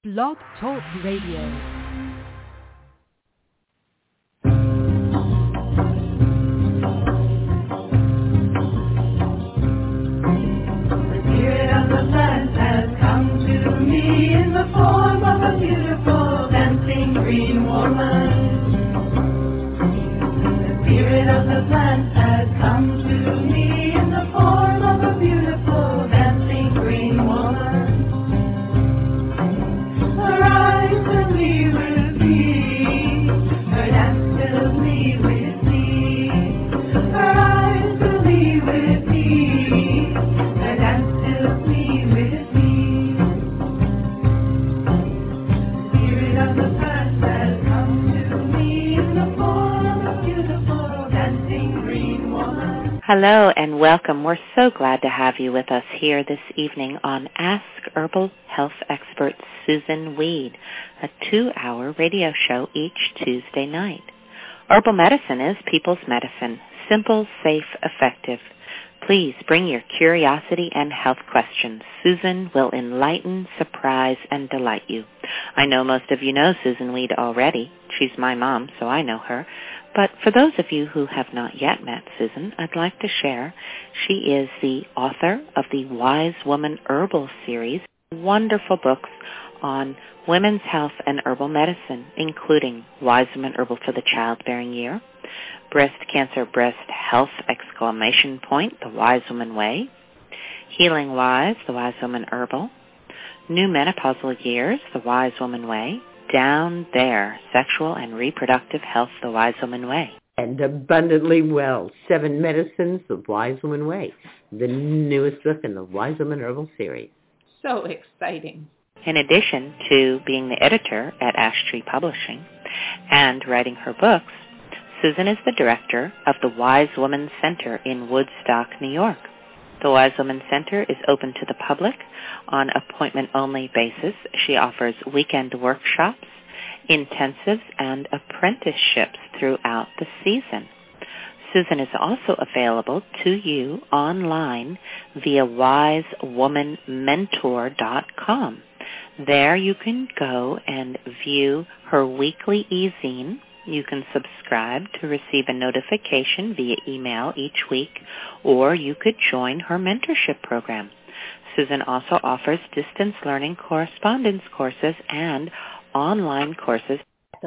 Blog Talk Radio. In the form of a beautiful dancing green woman. The spirit of the plant has come to me in the form of a beautiful dancing green woman. Her eyes fill me with glee, her dance fills me with glee. Her eyes fill me with glee, her dance fills me with glee. Hello and welcome. We're so glad to have you with us here this evening on Ask Herbal Health Expert Susan Weed, a 2-hour radio show each Tuesday night. Herbal medicine is people's medicine, simple, safe, effective. Please bring your curiosity and health questions. Susan will enlighten, surprise, and delight you. I know most of you know Susan Weed already. She's my mom, so I know her. But for those of you who have not yet met Susan, I'd like to share she is the author of the Wise Woman Herbal series, wonderful books on women's health and herbal medicine, including Wise Woman Herbal for the Childbearing Year, Breast Cancer Breast Health The Wise Woman Way, Healing Wise, The Wise Woman Herbal, New Menopausal Years, The Wise Woman Way, Down There, Sexual and Reproductive Health, The Wise Woman Way. And Abundantly Well, 7 Medicines, The Wise Woman Way, the newest book in the Wise Woman Herbal series. So exciting. In addition to being the editor at Ash Tree Publishing and writing her books, Susan is the director of the Wise Woman Center in Woodstock, New York. The Wise Woman Center is open to the public on appointment-only basis. She offers weekend workshops, intensives, and apprenticeships throughout the season. Susan is also available to you online via wisewomanmentor.com. There you can go and view her weekly e-zine. You can subscribe to receive a notification via email each week, or you could join her mentorship program. Susan also offers distance learning correspondence courses and online courses.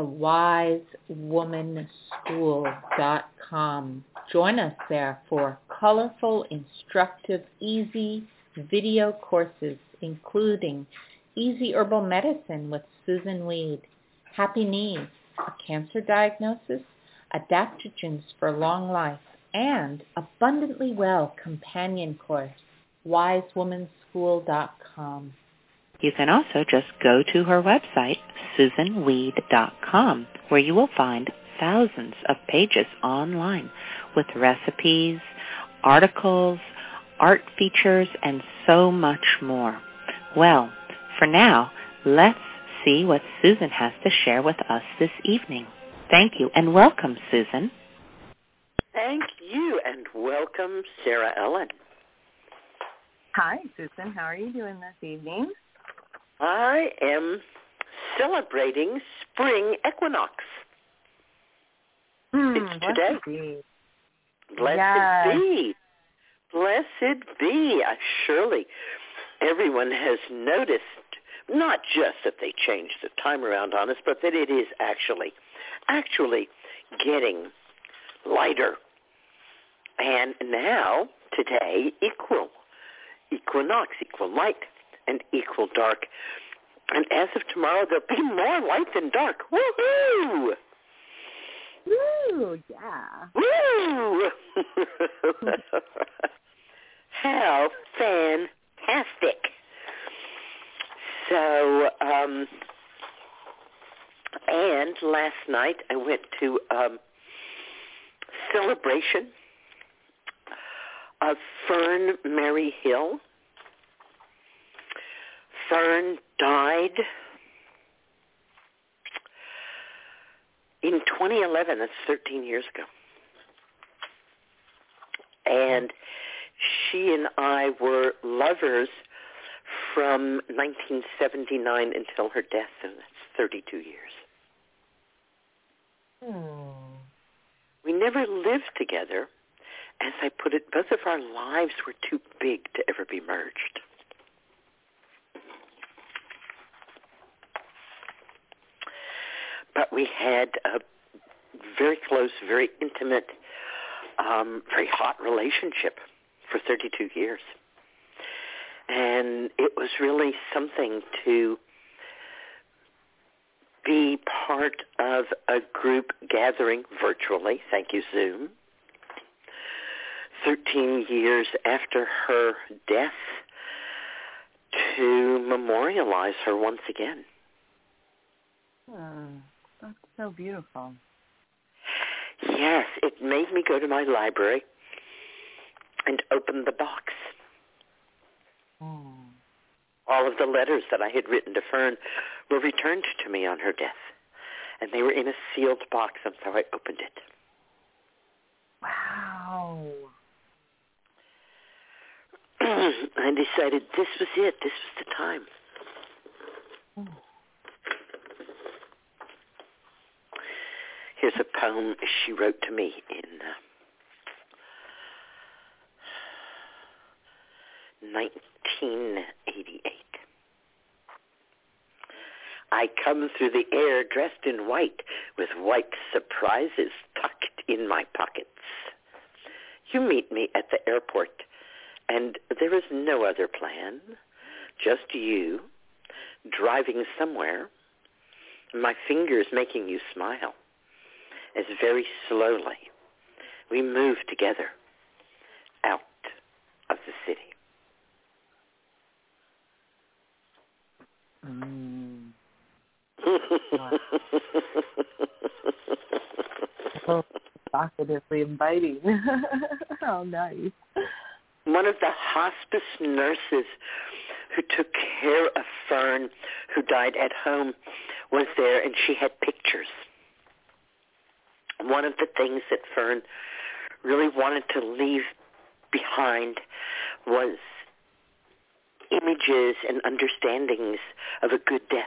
TheWiseWomanSchool.com. Join us there for colorful, instructive, easy video courses, including Easy Herbal Medicine with Susan Weed, Happy Knees, a cancer diagnosis, adaptogens for long life, and Abundantly Well companion course, wisewomanschool.com. You can also just go to her website, susanweed.com, where you will find thousands of pages online with recipes, articles, art features, and so much more. Well, for now, let's see what Susan has to share with us this evening. Thank you, and welcome, Susan. Thank you, and welcome, Sarah Ellen. Hi, Susan. How are you doing this evening? I am celebrating spring equinox. It's today. Blessed be. Blessed be. Surely everyone has noticed not just that they changed the time around on us, but that it is actually getting lighter. And now, today, equinox, equal light, and equal dark. And as of tomorrow, there'll be more light than dark. Woohoo! Woo, yeah. Woo! How fantastic. So, and last night I went to celebration of Fern Mary Hill. Fern died in 2011. That's 13 years ago. And she and I were lovers from 1979 until her death, and that's 32 years. We never lived together. As I put it, both of our lives were too big to ever be merged. But we had a very close, very intimate, very hot relationship for 32 years. And it was really something to be part of a group gathering virtually, thank you, Zoom, 13 years after her death, to memorialize her once again. That's so beautiful. Yes, it made me go to my library and open the box. All of the letters that I had written to Fern were returned to me on her death, and they were in a sealed box, and so I opened it. Wow. I decided this was it. This was the time. Here's a poem she wrote to me in 1988. I come through the air dressed in white, with white surprises tucked in my pockets. You meet me at the airport, and there is no other plan, just you, driving somewhere, my fingers making you smile, as very slowly we move together out of the city. So provocatively inviting. How nice. One of the hospice nurses who took care of Fern, who died at home, was there, and she had pictures. One of the things that Fern really wanted to leave behind was images and understandings of a good death.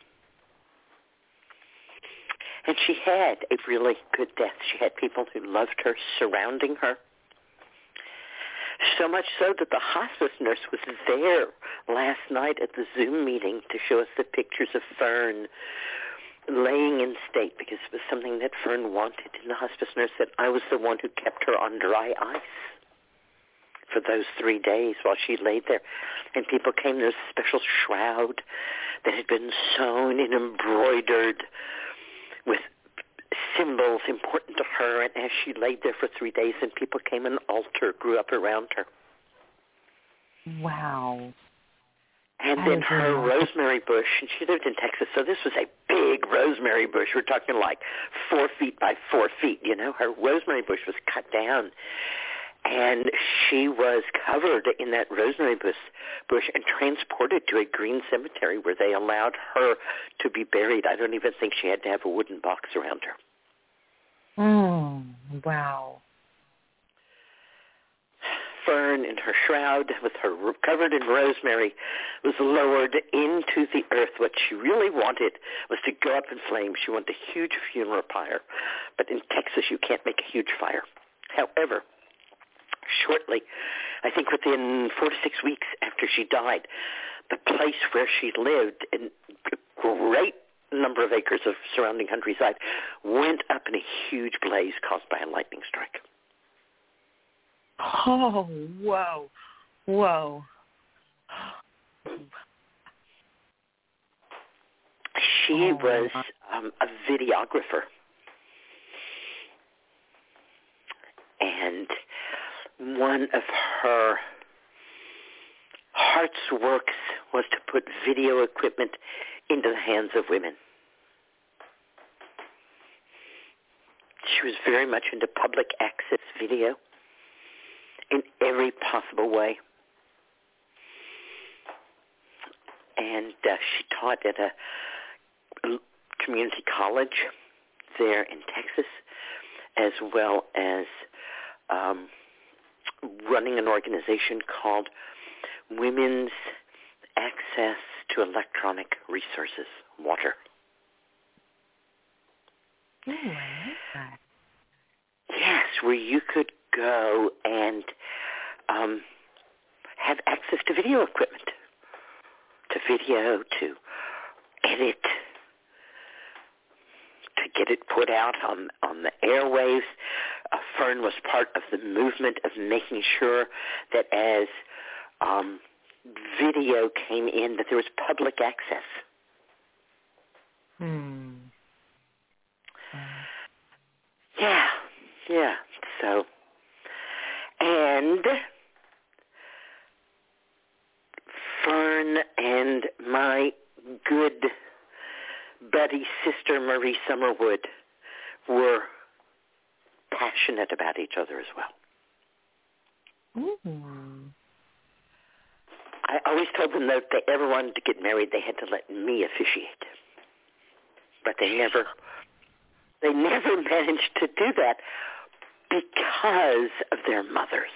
And she had a really good death. She had people who loved her surrounding her. So much so that the hospice nurse was there last night at the Zoom meeting to show us the pictures of Fern laying in state, because it was something that Fern wanted. And the hospice nurse said, I was the one who kept her on dry ice for those 3 days while she laid there. And people came, there was a special shroud that had been sewn and embroidered with symbols important to her, and as she laid there for 3 days, and people came, an altar grew up around her. Wow. And then her rosemary bush, and she lived in Texas, so this was a big rosemary bush. We're talking like 4 feet by 4 feet, you know. Her rosemary bush was cut down, and she was covered in that rosemary bush and transported to a green cemetery where they allowed her to be buried. I don't even think she had to have a wooden box around her. Wow. Fern in her shroud, with her covered in rosemary, was lowered into the earth. What she really wanted was to go up in flames. She wanted a huge funeral pyre. But in Texas, you can't make a huge fire. However, shortly, I think within 4 to 6 weeks after she died, the place where she lived, in a great number of acres of surrounding countryside, went up in a huge blaze caused by a lightning strike. Oh, whoa. Whoa. She was a videographer. And one of her heart's works was to put video equipment into the hands of women. She was very much into public access video in every possible way. And she taught at a community college there in Texas, as well as running an organization called Women's access to electronic resources, water. Oh, I like that. Yes, where you could go and have access to video equipment, to video, to edit, to get it put out on the airwaves. Fern was part of the movement of making sure that as video came in, that there was public access. Yeah. So, and Fern and my good buddy sister Marie Summerwood were passionate about each other as well. I always told them that if they ever wanted to get married, they had to let me officiate. But they never managed to do that because of their mothers.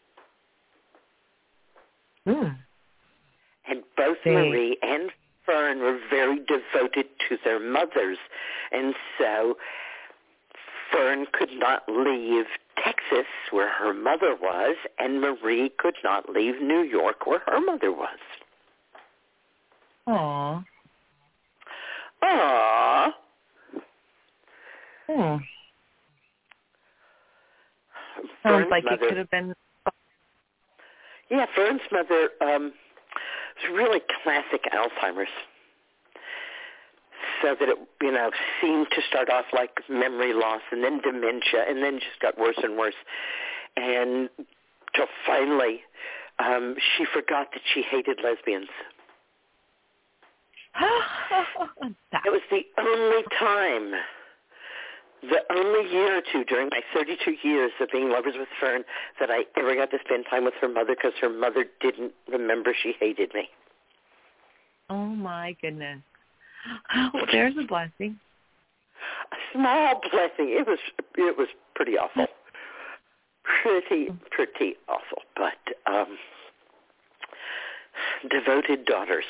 And both Marie and Fern were very devoted to their mothers. And so Fern could not leave Texas, where her mother was, and Marie could not leave New York, where her mother was. Aww. Sounds like it could have been. Yeah, Fern's mother was really classic Alzheimer's. So that it, seemed to start off like memory loss and then dementia and then just got worse and worse. And till finally, she forgot that she hated lesbians. It was the only time, the only year or two during my 32 years of being lovers with Fern that I ever got to spend time with her mother because her mother didn't remember she hated me. Oh, my goodness. Well, there's a blessing. A small blessing. It was pretty awful. Pretty awful. But devoted daughters.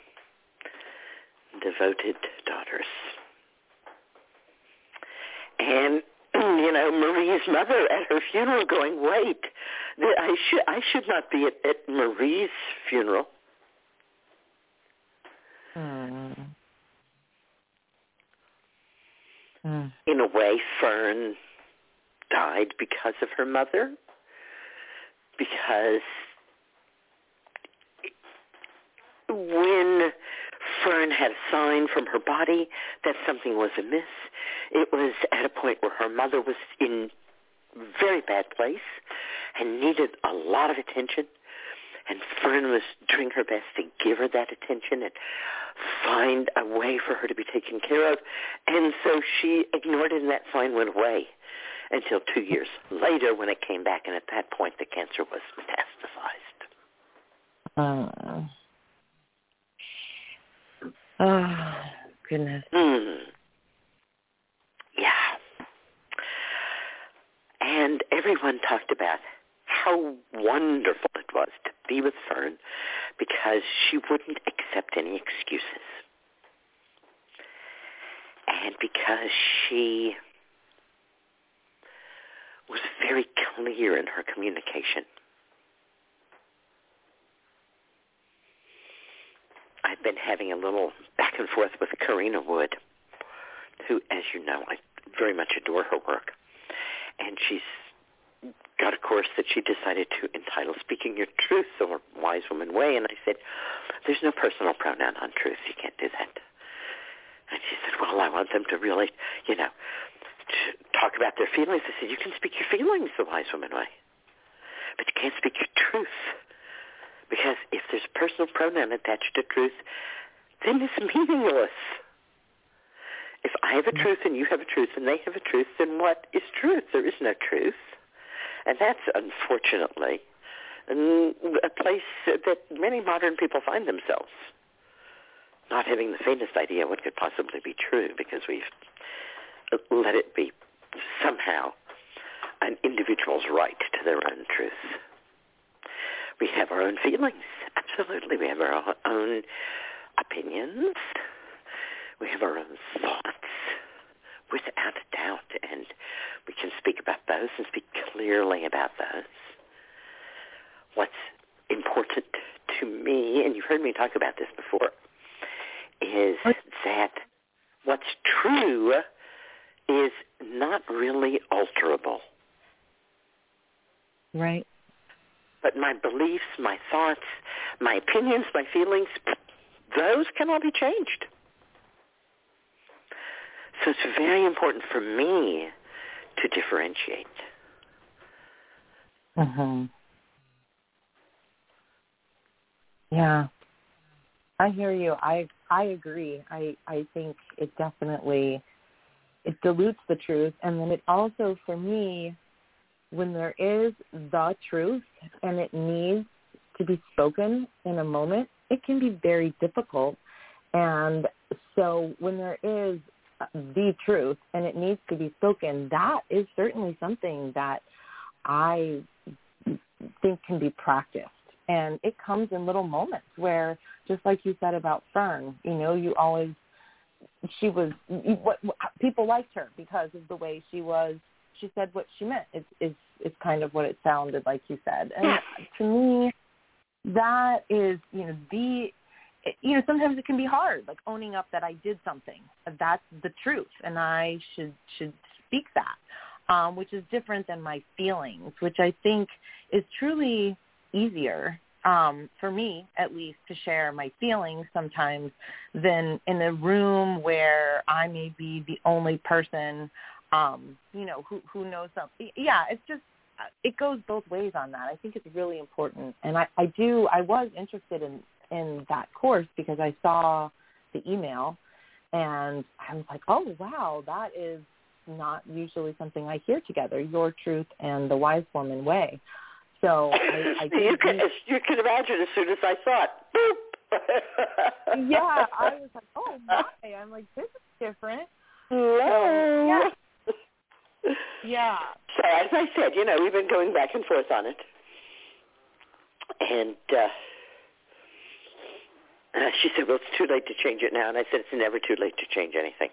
And Marie's mother at her funeral going, wait, I should not be at Marie's funeral. In a way, Fern died because of her mother, because when Fern had a sign from her body that something was amiss, it was at a point where her mother was in very bad place and needed a lot of attention. And Fern was doing her best to give her that attention and find a way for her to be taken care of. And so she ignored it, and that sign went away until 2 years later when it came back. And at that point, the cancer was metastasized. Oh, goodness. Yeah. And everyone talked about how wonderful it was to be with Fern because she wouldn't accept any excuses. And because she was very clear in her communication. I've been having a little back and forth with Karina Wood, who, as you know, I very much adore her work. And she's got a course that she decided to entitle Speaking Your Truth, or Wise Woman Way. And I said, there's no personal pronoun on truth. You can't do that. And she said, well, I want them to really, to talk about their feelings. I said, you can speak your feelings the Wise Woman Way, but you can't speak your truth. Because if there's a personal pronoun attached to truth, then it's meaningless. If I have a truth and you have a truth and they have a truth, then what is truth? There is no truth. And that's, unfortunately, a place that many modern people find themselves, not having the faintest idea what could possibly be true because we've let it be somehow an individual's right to their own truth. We have our own feelings. Absolutely. We have our own opinions. We have our own thoughts, without a doubt. And we can speak about those and speak clearly about those. What's important to me, and you've heard me talk about this before, is that what's true is not really alterable. Right. But my beliefs, my thoughts, my opinions, my feelings, those can all be changed. So it's very important for me to differentiate. Mhm. Yeah. I hear you. I agree. I think it definitely it dilutes the truth, and then it also, for me, when there is the truth and it needs to be spoken in a moment, it can be very difficult. And so when there is the truth and it needs to be spoken, that is certainly something that I think can be practiced. And it comes in little moments where, just like you said about Fern, you always, people liked her because of the way she was. She said what she meant. It's kind of what it sounded like you said. And to me, that is, sometimes it can be hard, like owning up that I did something. That's the truth, and I should speak that, which is different than my feelings, which I think is truly easier for me, at least, to share my feelings sometimes than in a room where I may be the only person, who knows something. Yeah, it's just, it goes both ways on that. I think it's really important. And I was interested in that course because I saw the email and I was like, oh, wow, that is not usually something I hear together, your truth and the Wise Woman way. So I you can imagine as soon as I saw it, boop. Yeah, I was like, oh, my. I'm like, this is different. Hello. So, yeah. So as I said, we've been going back and forth on it. And she said, well, it's too late to change it now. And I said, it's never too late to change anything.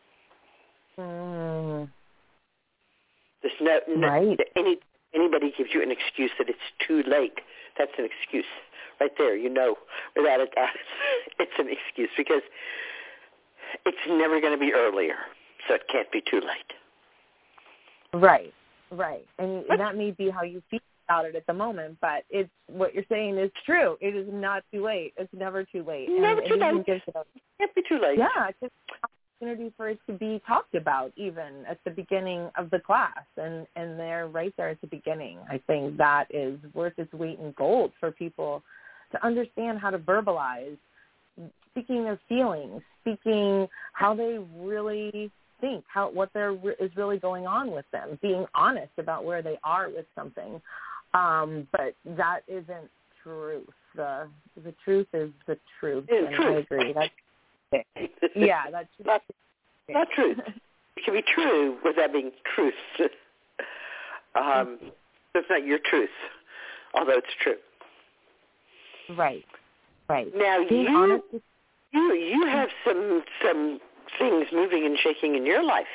There's right. Anybody gives you an excuse that it's too late, that's an excuse. Right there, without a doubt, it's an excuse because it's never going to be earlier, so it can't be too late. Right. And that may be how you feel about it at the moment, but it's what you're saying is true. It is not too late. It's never too late. Never too late. It can't be too late. Yeah, it's just an opportunity for it to be talked about even at the beginning of the class. And they're right there at the beginning. I think that is worth its weight in gold for people to understand how to verbalize, speaking their feelings, speaking how they really think, what is really going on with them, being honest about where they are with something. But that isn't truth. The truth is the truth, and truth. I agree. That's yeah, that's not truth. It can be true without being truth. It's not your truth, although it's true. Right. Now you have some things moving and shaking in your life.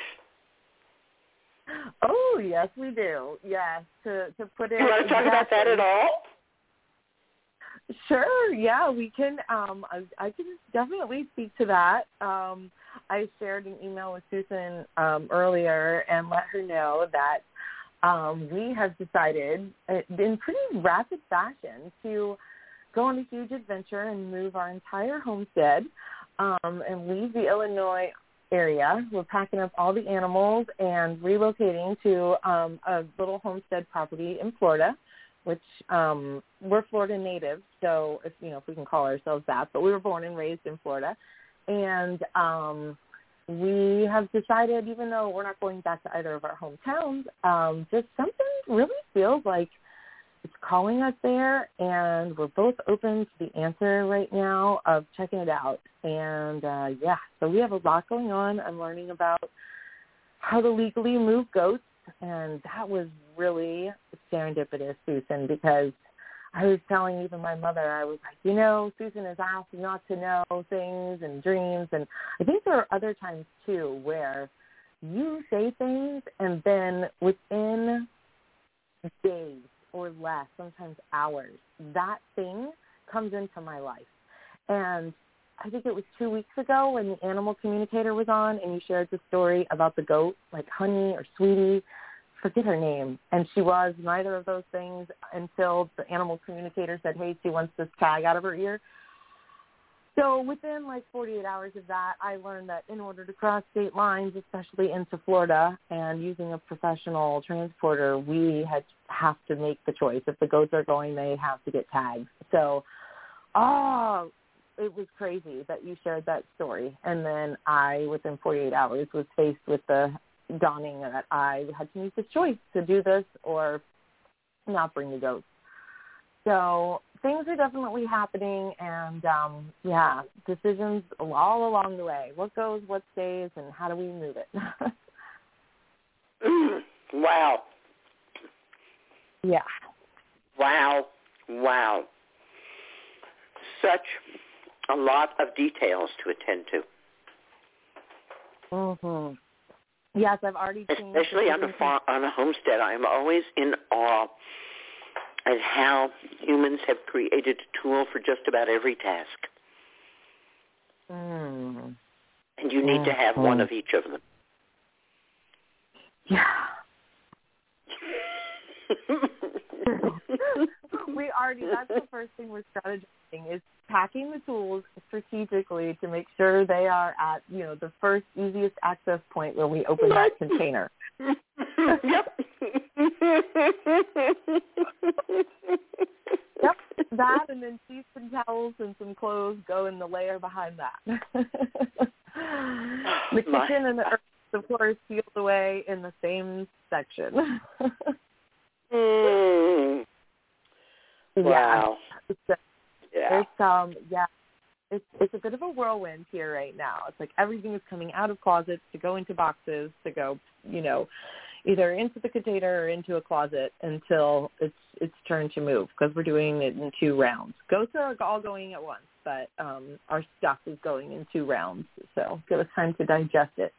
Oh, yes, we do. Yes, to put it. You want to talk about that at all? Sure. Yeah, we can. I can definitely speak to that. I shared an email with Susan earlier and let her know that we have decided in pretty rapid fashion to go on a huge adventure and move our entire homestead and leave the Illinois area. We're packing up all the animals and relocating to a little homestead property in Florida, which we're Florida natives, so if we can call ourselves that, but we were born and raised in Florida. And we have decided, even though we're not going back to either of our hometowns, just something really feels like it's calling us there, and we're both open to the answer right now of checking it out. And, so we have a lot going on. I'm learning about how to legally move goats, and that was really serendipitous, Susan, because I was telling even my mother, I was like, you know, Susan is asked not to know things and dreams. And I think there are other times, too, where you say things and then within days or less, sometimes hours, that thing comes into my life. And I think it was 2 weeks ago when the animal communicator was on and you shared the story about the goat, like Honey or Sweetie, forget her name. And she was neither of those things until the animal communicator said, hey, she wants this tag out of her ear. So within like 48 hours of that, I learned that in order to cross state lines, especially into Florida, and using a professional transporter, we have to make the choice. If the goats are going, they have to get tagged. So, it was crazy that you shared that story. And then I, within 48 hours, was faced with the dawning that I had to make this choice to do this or not bring the goats. So things are definitely happening, and, decisions all along the way. What goes, what stays, and how do we move it? Wow. Yeah. Wow. Such a lot of details to attend to. Mm-hmm. Yes, I've already seen. Especially on a homestead, I am always in awe at how humans have created a tool for just about every task. Mm. And you need to have one of each of them. Yeah. That's the first thing we're strategizing is packing the tools strategically to make sure they are at, the first easiest access point where we open that container. Yep. Yep, that and then sheets and towels and some clothes go in the layer behind that. The kitchen and the earth, of course, sealed away in the same section. Wow. It's a bit of a whirlwind here right now. It's like everything is coming out of closets to go into boxes to go, either into the container or into a closet until it's turn to move, because we're doing it in 2 rounds. Goats are all going at once, but our stuff is going in 2 rounds, so give us time to digest it.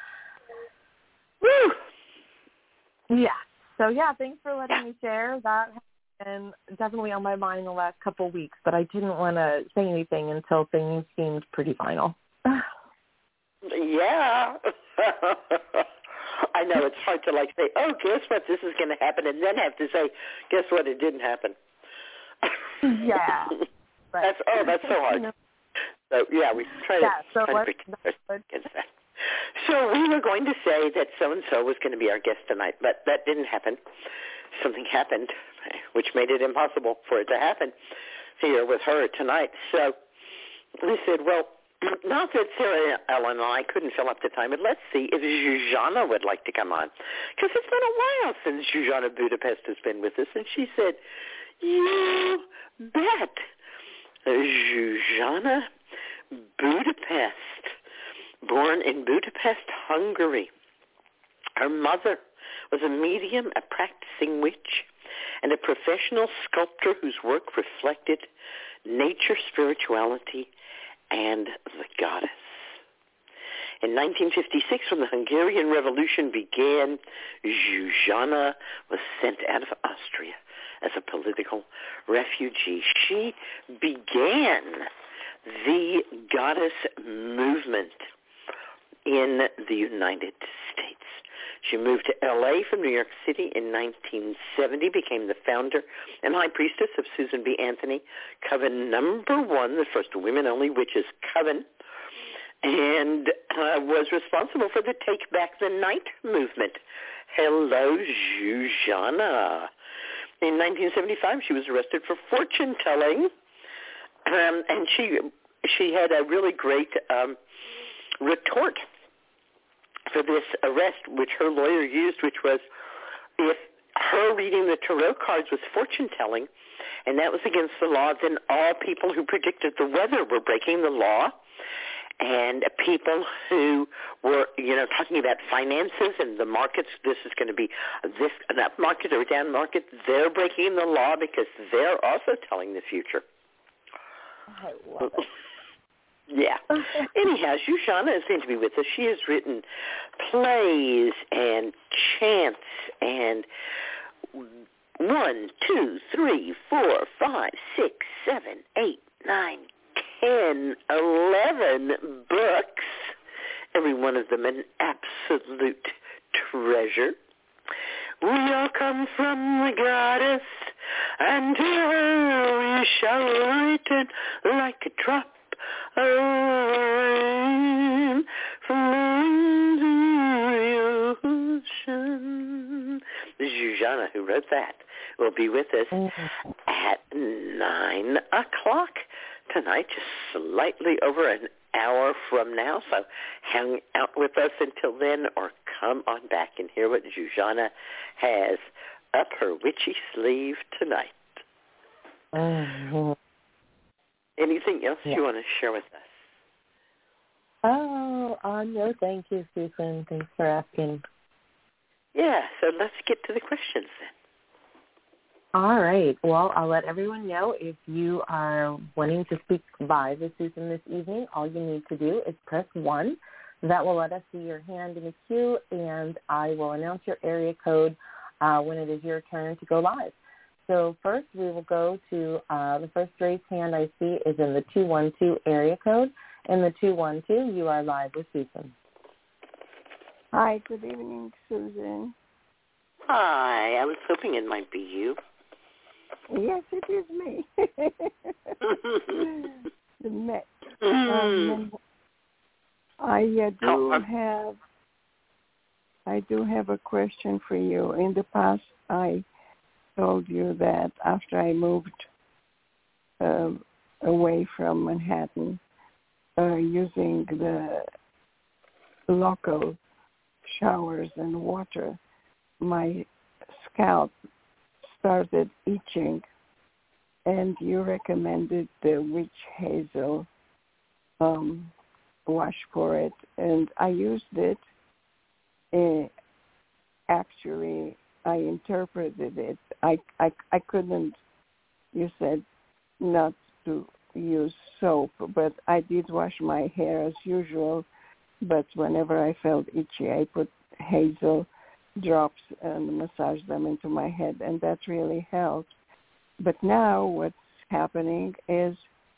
Woo! Yeah. So, thanks for letting me share. That has been definitely on my mind the last couple of weeks, but I didn't want to say anything until things seemed pretty final. Yeah. I know it's hard to say, oh, guess what, this is going to happen, and then have to say, guess what, it didn't happen. Yeah. That's so hard. So, we try to protect against that. So we were going to say that so-and-so was going to be our guest tonight, but that didn't happen. Something happened, which made it impossible for it to happen here with her tonight. So we said, well, not that Sarah Ellen and I couldn't fill up the time, but let's see if Zsuzsanna would like to come on. Because it's been a while since Zsuzsanna Budapest has been with us. And she said, you bet. Zsuzsanna Budapest, born in Budapest, Hungary. Her mother was a medium, a practicing witch, and a professional sculptor whose work reflected nature, spirituality, and the goddess. In 1956, when the Hungarian Revolution began, Zsuzsanna was sent out of Austria as a political refugee. She began the goddess movement in the United States. She moved to L.A. from New York City in 1970, became the founder and high priestess of Susan B. Anthony Coven No. 1, the first women-only witches coven, and was responsible for the Take Back the Night movement. Hello, Zsuzsanna. In 1975, she was arrested for fortune-telling, and she had a really great retort for this arrest, which her lawyer used, which was if her reading the tarot cards was fortune-telling, and that was against the law, then all people who predicted the weather were breaking the law, and people who were, talking about finances and the markets. This is going to be an up market or down market. They're breaking the law because they're also telling the future. I love it. Yeah. Anyhow, Zsuzsanna is going to be with us. She has written plays and chants and 1, 2, 3, 4, 5, 6, 7, 8, 9, 10, 11 books. Every one of them an absolute treasure. We all come from the goddess, and to her we shall return like a drop of rain from the ocean. Zsuzsanna, who wrote that, will be with us at 9 o'clock tonight, just slightly over an hour from now. So hang out with us until then, or come on back and hear what Zsuzsanna has up her witchy sleeve tonight. Anything else you want to share with us? Oh, no, thank you, Susan. Thanks for asking. Yeah, so let's get to the questions then. All right. Well, I'll let everyone know if you are wanting to speak live with Susan this evening, all you need to do is press 1. That will let us see your hand in the queue, and I will announce your area code when it is your turn to go live. So first we will go to the first raised hand I see is in the 212 area code. In the 212, you are live with Susan. Hi, good evening, Susan. Hi, I was hoping it might be you. Yes, it is me. The Met. I do have a question for you. In the past, I told you that after I moved away from Manhattan, using the local showers and water, my scalp started itching, and you recommended the witch hazel wash for it, and I used it. Actually, I interpreted it. I couldn't. You said not to use soap, but I did wash my hair as usual. But whenever I felt itchy, I put hazel drops and massage them into my head, and that really helped. But now what's happening is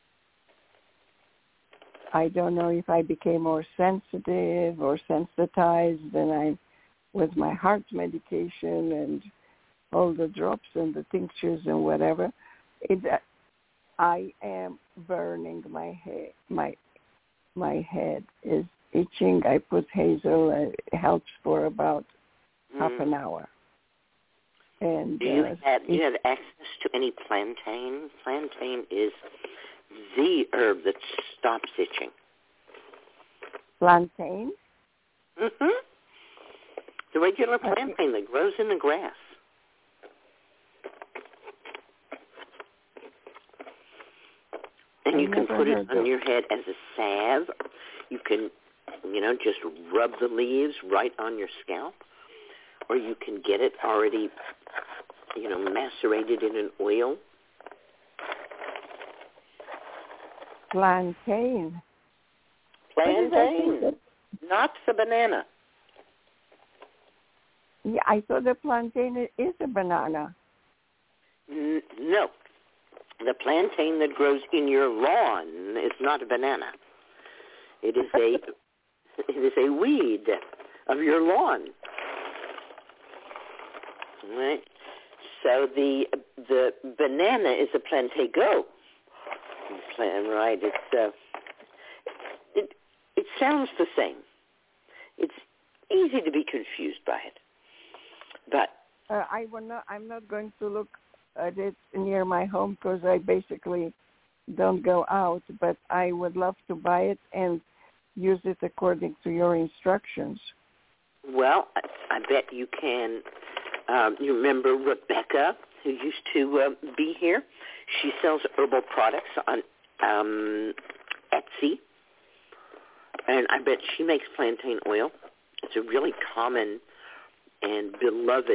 I don't know if I became more sensitive or sensitized than I with my heart medication and all the drops and the tinctures and whatever. I am burning my head. My head is itching. I put hazel. It helps for about half an hour. And do you have access to any plantain? Plantain is the herb that stops itching. Plantain? Mm-hmm. The regular plantain that grows in the grass. And you can put it on your head as a salve. You can, just rub the leaves right on your scalp. Or you can get it already, macerated in an oil. Plantain. Plantain, not the banana. Yeah, I thought the plantain is a banana. No. The plantain that grows in your lawn is not a banana. It is a weed of your lawn. Right? So the banana is a plantago. Right? It sounds the same. It's easy to be confused by it. But I'm not going to look at it near my home because I basically don't go out. But I would love to buy it and use it according to your instructions. Well, I bet you can. You remember Rebecca, who used to be here? She sells herbal products on Etsy. And I bet she makes plantain oil. It's a really common and beloved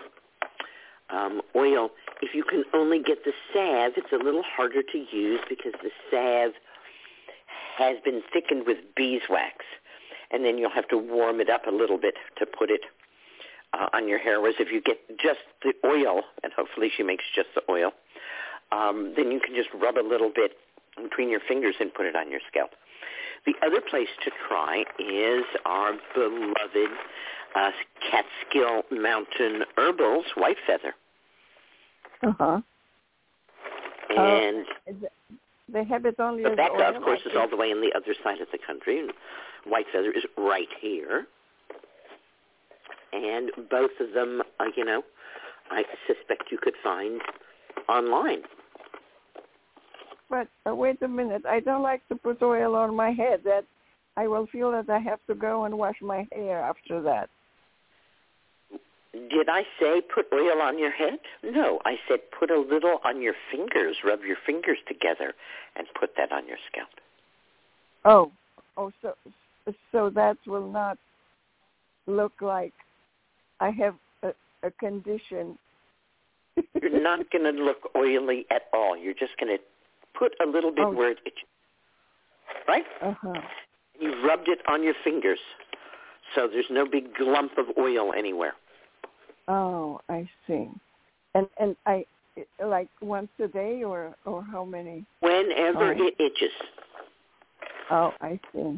oil. If you can only get the salve, it's a little harder to use because the salve has been thickened with beeswax, and then you'll have to warm it up a little bit to put it on your hair. Whereas if you get just the oil, and hopefully she makes just the oil, then you can just rub a little bit between your fingers and put it on your scalp. The other place to try is our beloved Catskill Mountain Herbals White Feather. Uh-huh. And they have it only the as Becca, oil, of course, is all the way on the other side of the country, and White Feather is right here. And both of them, I suspect you could find online. But wait a minute. I don't like to put oil on my head. That I will feel that I have to go and wash my hair after that. Did I say put oil on your head? No, I said put a little on your fingers. Rub your fingers together and put that on your scalp. So that will not look like I have a condition. You're not going to look oily at all. You're just going to put a little bit where it itches, right? Uh-huh. You rubbed it on your fingers, so there's no big lump of oil anywhere. Oh, I see. And I like once a day or how many? Whenever it itches. Oh, I see.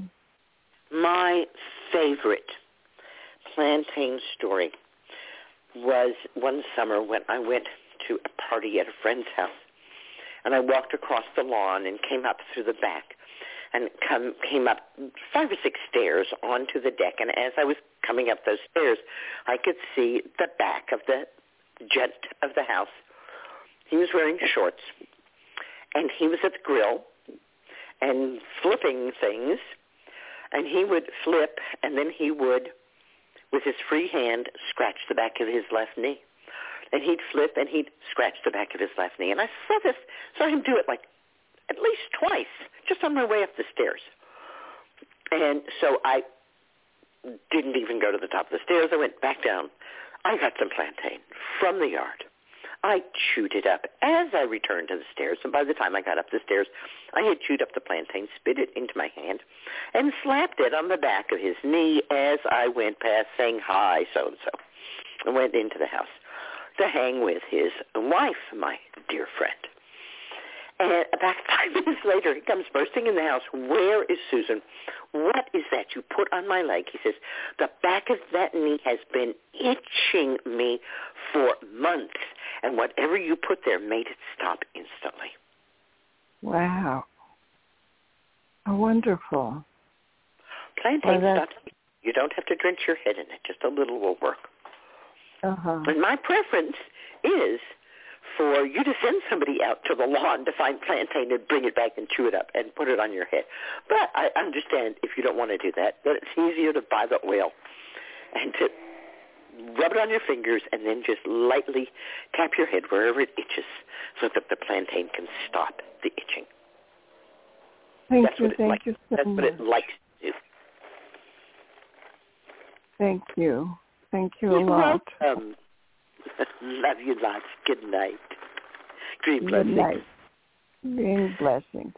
My favorite plantain story was one summer when I went to a party at a friend's house, and I walked across the lawn and came up through the back and came up 5 or 6 stairs onto the deck. And as I was coming up those stairs, I could see the back of the gent of the house. He was wearing shorts, and he was at the grill and flipping things, and he would flip, and then he would, with his free hand, scratch the back of his left knee. And he'd flip, and he'd scratch the back of his left knee. And I saw him do it like at least twice, just on my way up the stairs. And so I didn't even go to the top of the stairs. I went back down. I got some plantain from the yard. I chewed it up as I returned to the stairs. And by the time I got up the stairs, I had chewed up the plantain, spit it into my hand, and slapped it on the back of his knee as I went past saying, "Hi, so-and-so," and went into the house to hang with his wife, my dear friend. And about 5 minutes later, he comes bursting in the house. "Where is Susan? What is that you put on my leg?" He says, "The back of that knee has been itching me for months, and whatever you put there made it stop instantly." Wow. Oh, wonderful. Plantain stuff. You don't have to drench your head in it. Just a little will work. Uh-huh. And my preference is for you to send somebody out to the lawn to find plantain and bring it back and chew it up and put it on your head. But I understand if you don't want to do that, but it's easier to buy the oil and to rub it on your fingers and then just lightly tap your head wherever it itches so that the plantain can stop the itching. Thank That's you what so That's much. what it likes to do. Thank you. Thank you a lot. Welcome. Love you lots. Good night. Green Good blessings. night. Green blessings.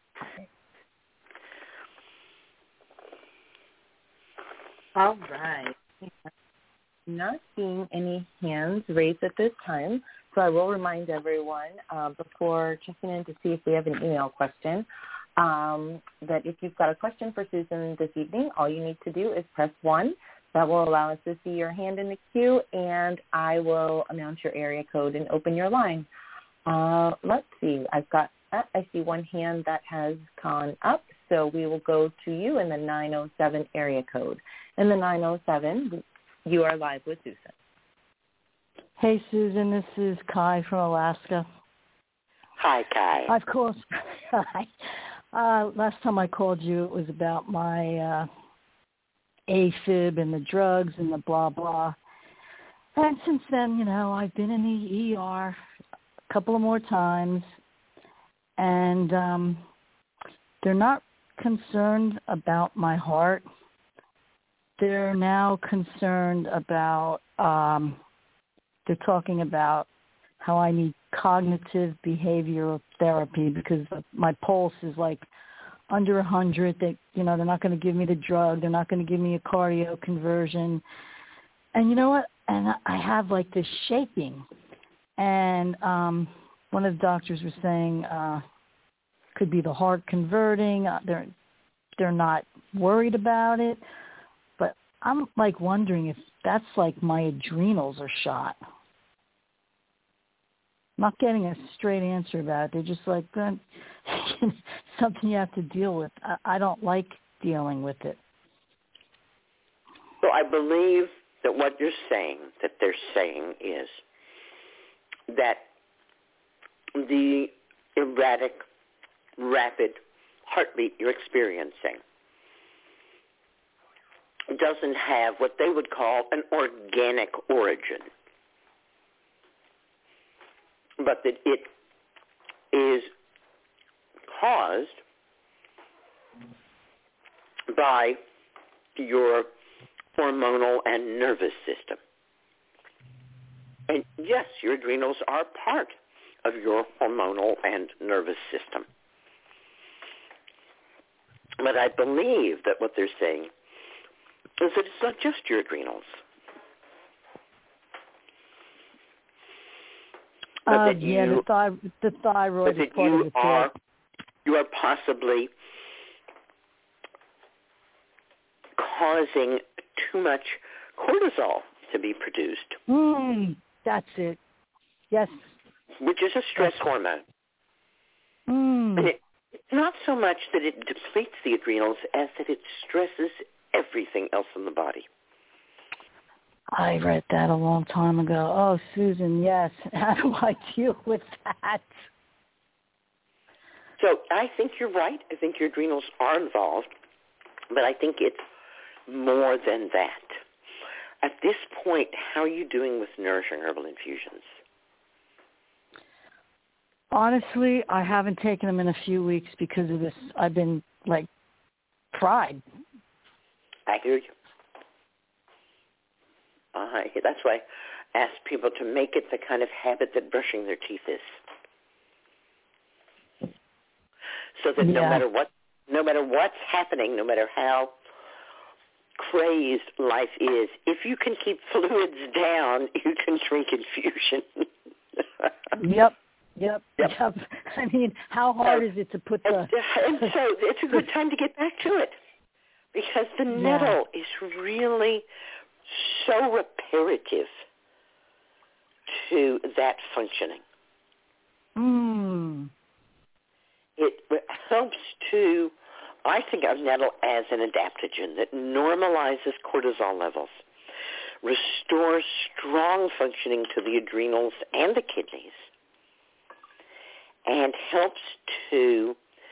All right. Not seeing any hands raised at this time, so I will remind everyone before checking in to see if we have an email question that if you've got a question for Susan this evening, all you need to do is press 1. That will allow us to see your hand in the queue, and I will announce your area code and open your line. Let's see. I see one hand that has gone up, so we will go to you in the 907 area code. In the 907, you are live with Susan. Hey, Susan, this is Kai from Alaska. Hi, Kai. Of course. Hi. Last time I called you, it was about my AFib and the drugs and the blah, blah. And since then, I've been in the ER a couple of more times, and they're not concerned about my heart. They're now concerned about, they're talking about how I need cognitive behavioral therapy because my pulse is like under 100. They're not going to give me the drug. They're not going to give me a cardio conversion. And you know what? And I have like this shaking. And one of the doctors was saying could be the heart converting. They're not worried about it. But I'm like wondering if that's like my adrenals are shot. Not getting a straight answer about it. They're just like, something you have to deal with. I don't like dealing with it. So I believe that what they're saying is that the erratic, rapid heartbeat you're experiencing doesn't have what they would call an organic origin, but that it is caused by your hormonal and nervous system. And yes, your adrenals are part of your hormonal and nervous system. But I believe that what they're saying is that it's not just your adrenals. The thyroid is part of it too. You are possibly causing too much cortisol to be produced. That's it. Yes. Which is a stress hormone. And it's not so much that it depletes the adrenals as that it stresses everything else in the body. I read that a long time ago. Oh, Susan, yes. How do I deal with that? So I think you're right. I think your adrenals are involved, but I think it's more than that. At this point, how are you doing with nourishing herbal infusions? Honestly, I haven't taken them in a few weeks because of this. I've been, fried. I hear you. That's why I ask people to make it the kind of habit that brushing their teeth is. So that no matter what's happening, no matter how crazed life is, if you can keep fluids down, you can drink infusion. Yep. I mean, how hard is it to put the... And so it's a good time to get back to it because the nettle is really so reparative to that functioning. It helps to, I think of nettle as an adaptogen that normalizes cortisol levels, restores strong functioning to the adrenals and the kidneys, and helps to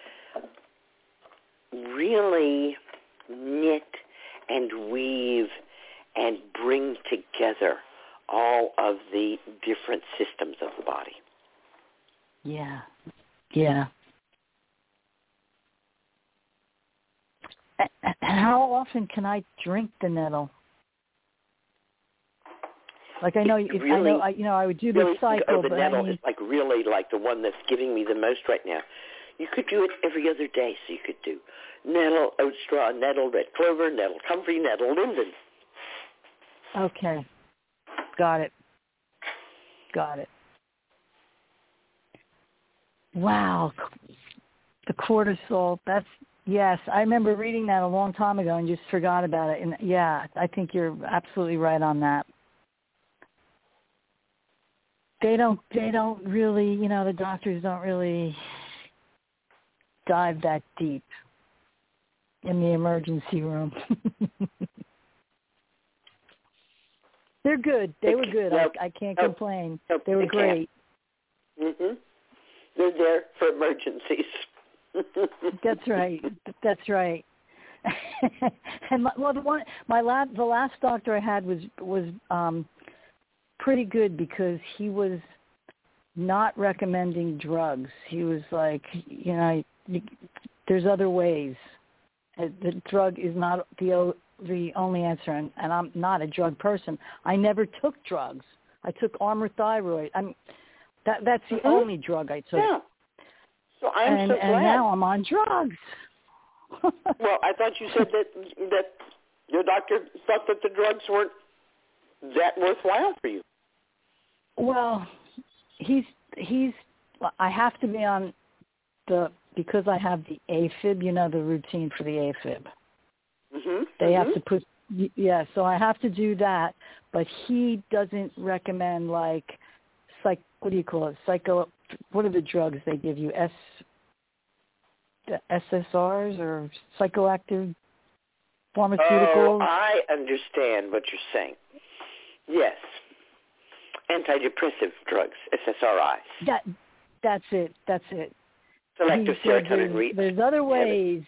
really knit and weave and bring together all of the different systems of the body. Yeah. How often can I drink the nettle? Like I know, I would do the cycle, but nettle is really the one that's giving me the most right now. You could do it every other day, so you could do nettle, oat straw, nettle, red clover, nettle comfrey, nettle linden. Okay, got it. Wow, the cortisol. Yes, I remember reading that a long time ago and just forgot about it. And yeah, I think you're absolutely right on that. They don't really, the doctors don't really dive that deep in the emergency room. They're good. They were good. I can't complain. They were great. They're there for emergencies. That's right. And the last doctor I had was pretty good because he was not recommending drugs. He was like, there's other ways. The drug is not the only answer, and I'm not a drug person. I never took drugs. I took Armour Thyroid. That's the only drug I took. Yeah. So I'm so glad. And now I'm on drugs. Well, I thought you said that your doctor thought that the drugs weren't that worthwhile for you. Well, I have to be on because I have the AFib, the routine for the AFib. Mm-hmm. They have to put, so I have to do that, but he doesn't recommend what do you call it? What are the drugs they give you? SSRs or psychoactive pharmaceuticals? Oh, I understand what you're saying. Yes. Antidepressive drugs, SSRIs. That's it. Selective serotonin reuptake. There's other ways.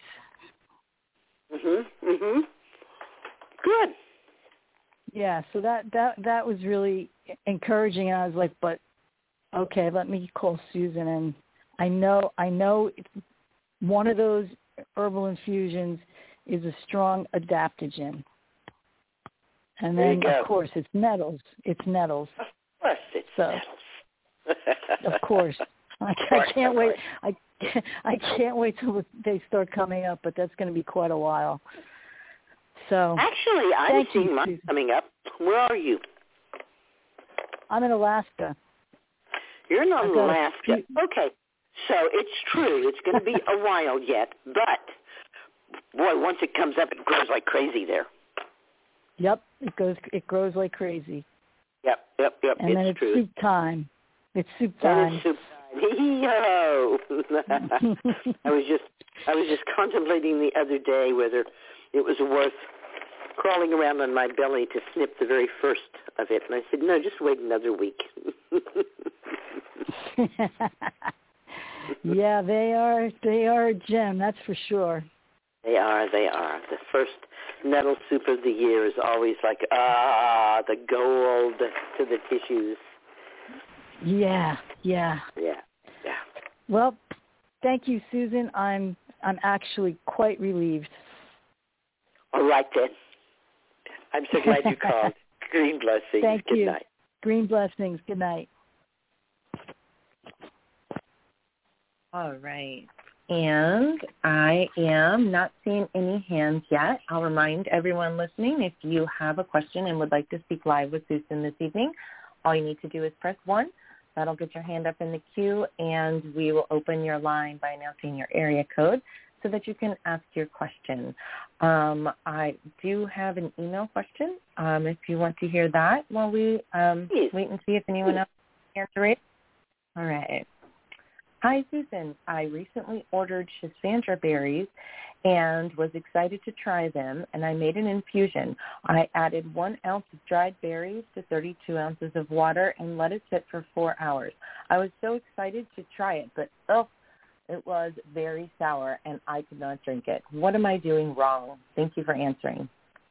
Mm-hmm. Good. Yeah, so that was really encouraging. And I was like, but okay, let me call Susan. And I know one of those herbal infusions is a strong adaptogen. And then, of course, it's nettles. Of course, it's nettles. Of course. I can't wait. I can't wait till they start coming up, but that's going to be quite a while. So actually, I'm seeing mine coming up. Where are you? I'm in Alaska. You're in Alaska. Okay. So it's true. It's going to be a while yet, but boy, once it comes up, it grows like crazy there. Yep, it grows like crazy. Yep. And then it's soup time. It's soup time. It's soup time. Yo. I was just contemplating the other day whether it was worth crawling around on my belly to snip the very first of it, and I said, no, just wait another week. Yeah, they are a gem, that's for sure. They are. The first nettle soup of the year is always like, the gold to the tissues. Yeah. Well, thank you, Susan. I'm actually quite relieved. All right, then. I'm so glad you called. Green blessings. Thank you. Good night. Green blessings. Good night. All right. And I am not seeing any hands yet. I'll remind everyone listening, if you have a question and would like to speak live with Susan this evening, all you need to do is press 1. That'll get your hand up in the queue, and we will open your line by announcing your area code so that you can ask your question. I do have an email question, if you want to hear that while we wait and see if anyone else can answer it. All right. Hi, Susan. I recently ordered Schisandra berries and was excited to try them, and I made an infusion. I added 1 ounce of dried berries to 32 ounces of water and let it sit for 4 hours. I was so excited to try it, but it was very sour, and I could not drink it. What am I doing wrong? Thank you for answering.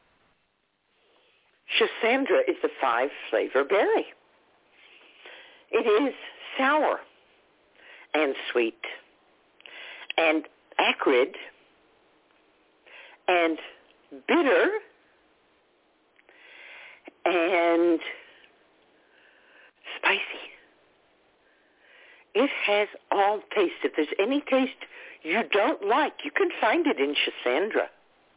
Schisandra is a 5-flavor berry. It is sour and sweet and acrid and bitter and spicy. It has all taste. If there's any taste you don't like, you can find it in Schisandra.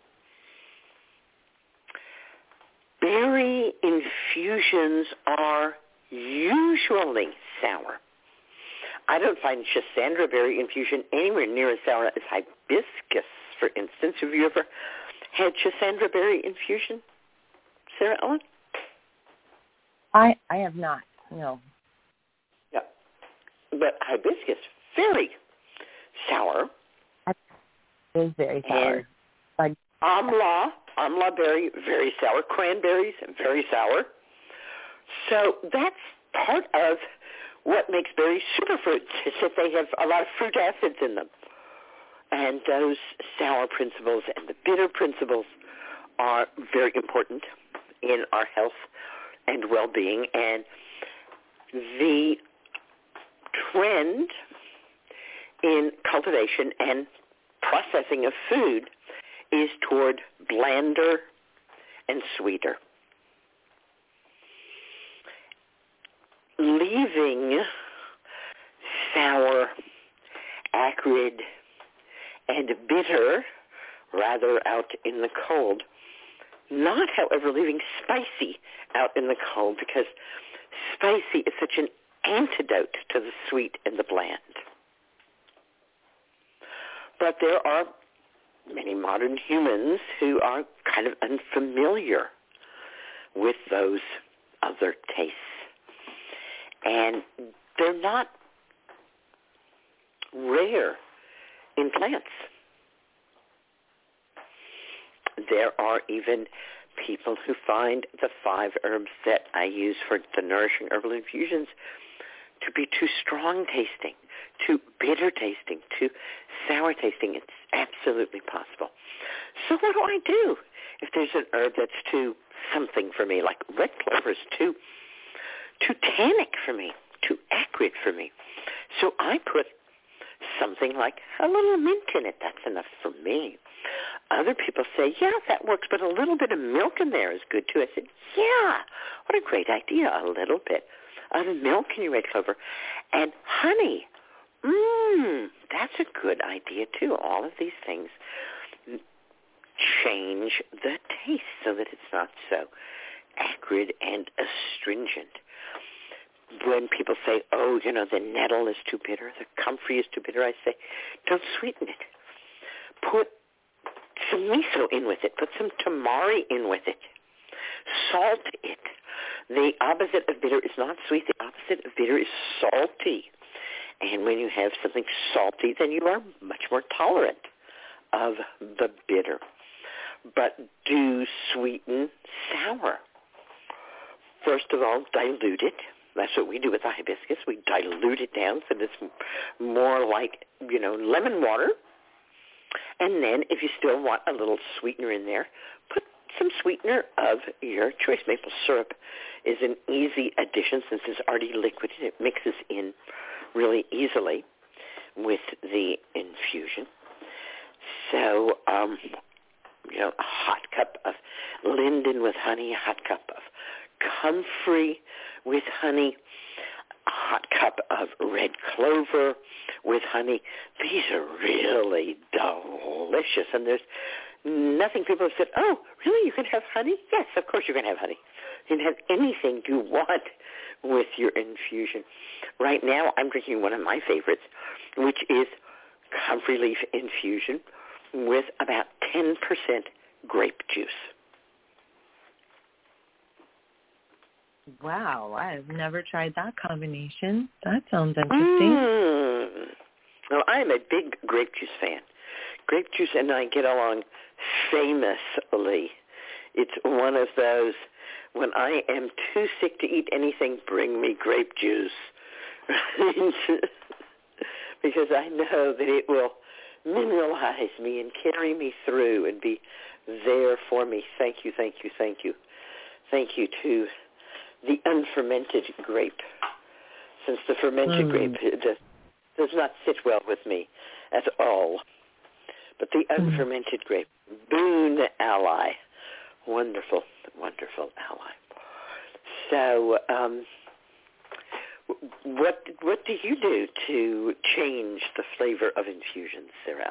Berry infusions are usually sour. I don't find Schisandra berry infusion anywhere near as sour as hibiscus, for instance. Have you ever had Schisandra berry infusion, Sarah Ellen? I have not, no. Yeah. But hibiscus, very sour. It is very sour. And amla berry, very sour. Cranberries, very sour. So that's part of what makes berries superfruits is that they have a lot of fruit acids in them. And those sour principles and the bitter principles are very important in our health and well-being. And the trend in cultivation and processing of food is toward blander and sweeter. Leaving sour, acrid, and bitter rather out in the cold. Not, however, leaving spicy out in the cold, because spicy is such an antidote to the sweet and the bland. But there are many modern humans who are kind of unfamiliar with those other tastes. And they're not rare in plants. There are even people who find the 5 herbs that I use for the Nourishing Herbal Infusions to be too strong tasting, too bitter tasting, too sour tasting. It's absolutely possible. So what do I do if there's an herb that's too something for me, like red clover is too tannic for me, too acrid for me? So I put something like a little mint in it. That's enough for me. Other people say, yeah, that works, but a little bit of milk in there is good too. I said, yeah, what a great idea, a little bit of milk in your red clover. And honey, that's a good idea too. All of these things change the taste so that it's not so acrid and astringent. When people say, oh, the nettle is too bitter, the comfrey is too bitter, I say, don't sweeten it. Put some miso in with it. Put some tamari in with it. Salt it. The opposite of bitter is not sweet. The opposite of bitter is salty. And when you have something salty, then you are much more tolerant of the bitter. But do sweeten sour. First of all, dilute it. That's what we do with the hibiscus. We dilute it down so that it's more like, lemon water. And then if you still want a little sweetener in there, put some sweetener of your choice. Maple syrup is an easy addition since it's already liquid. It mixes in really easily with the infusion. So, a hot cup of linden with honey, a hot cup of comfrey with honey, a hot cup of red clover with honey. These are really delicious. And there's nothing people have said, oh, really, you can have honey? Yes, of course you can have honey. You can have anything you want with your infusion. Right now, I'm drinking one of my favorites, which is comfrey leaf infusion with about 10% grape juice. Wow, I've never tried that combination. That sounds interesting. Well, I'm a big grape juice fan. Grape juice and I get along famously. It's one of those, when I am too sick to eat anything, bring me grape juice. Because I know that it will mineralize me and carry me through and be there for me. Thank you, thank you, thank you. Thank you to the unfermented grape, since the fermented grape does not sit well with me at all. But the unfermented grape, boon ally, wonderful, wonderful ally. So what do you do to change the flavor of infusions, Sarah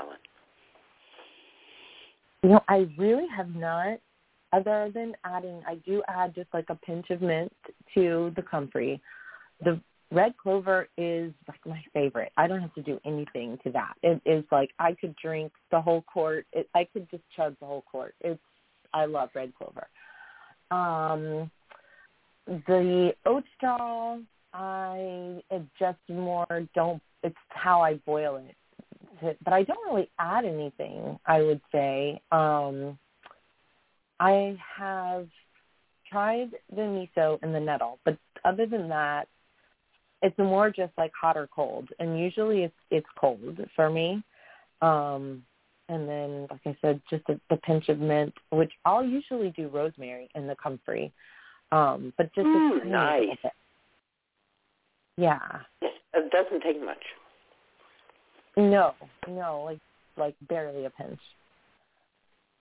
Ellen? I really have not, other than adding, I do add just like a pinch of mint to the comfrey. The red clover is like my favorite. I don't have to do anything to that. It is like I could drink the whole quart. I could just chug the whole quart. I love red clover. The oat straw, it's how I boil it. But I don't really add anything, I would say. I have tried the miso and the nettle, but other than that, it's more just like hot or cold, and usually it's cold for me. And then, like I said, just a pinch of mint, which I'll usually do rosemary in the comfrey, but just nice. A bit. Yeah. It doesn't take much. No, like barely a pinch.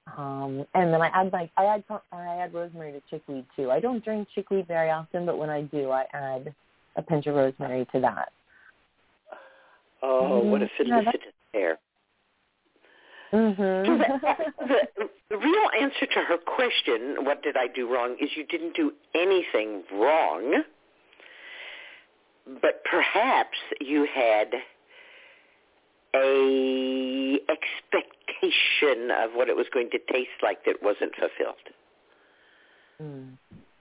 And then I add rosemary to chickweed too. I don't drink chickweed very often, but when I do, I add a pinch of rosemary to that. Oh, what a felicitous pair. Mm-hmm. So the real answer to her question, what did I do wrong, is you didn't do anything wrong, but perhaps you had a expectation of what it was going to taste like that wasn't fulfilled. Mm.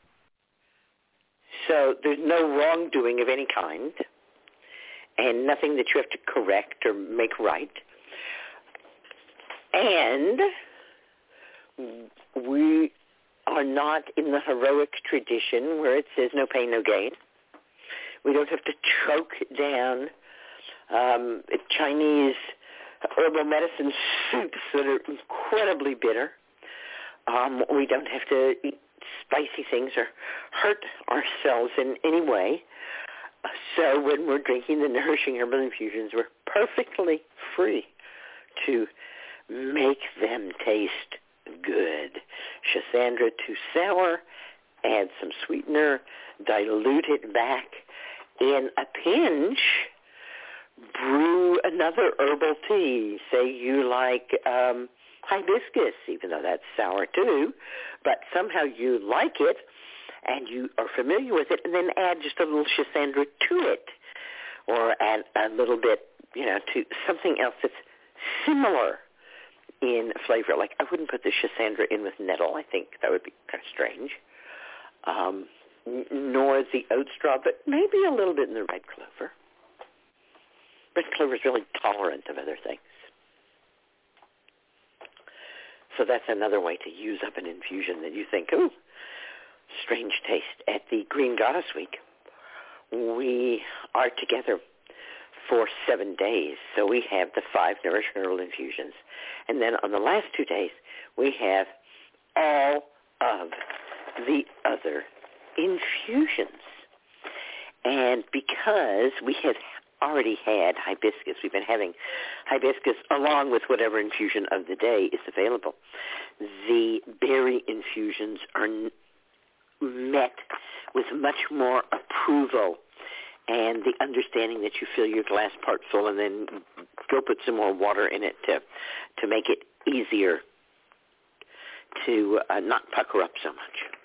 So there's no wrongdoing of any kind and nothing that you have to correct or make right. And we are not in the heroic tradition where it says no pain, no gain. We don't have to choke down Chinese herbal medicine soups that are incredibly bitter. We don't have to eat spicy things or hurt ourselves in any way. So when we're drinking the nourishing herbal infusions, we're perfectly free to make them taste good. Schisandra too sour, add some sweetener, dilute it back in a pinch, brew another herbal tea. Say you like hibiscus, even though that's sour too, but somehow you like it and you are familiar with it, and then add just a little Schisandra to it, or add a little bit, to something else that's similar in flavor. Like, I wouldn't put the Schisandra in with nettle. I think that would be kind of strange. Nor the oat straw, but maybe a little bit in the red clover. Red clover is really tolerant of other things. So that's another way to use up an infusion that you think, ooh, strange taste. At the Green Goddess Week, we are together for 7 days. So we have the 5 nourishing herbal infusions. And then on the last 2 days, we have all of the other infusions. And because we have already had hibiscus, we've been having hibiscus along with whatever infusion of the day is available, the berry infusions are met with much more approval and the understanding that you fill your glass part full and then go put some more water in it to make it easier to not pucker up so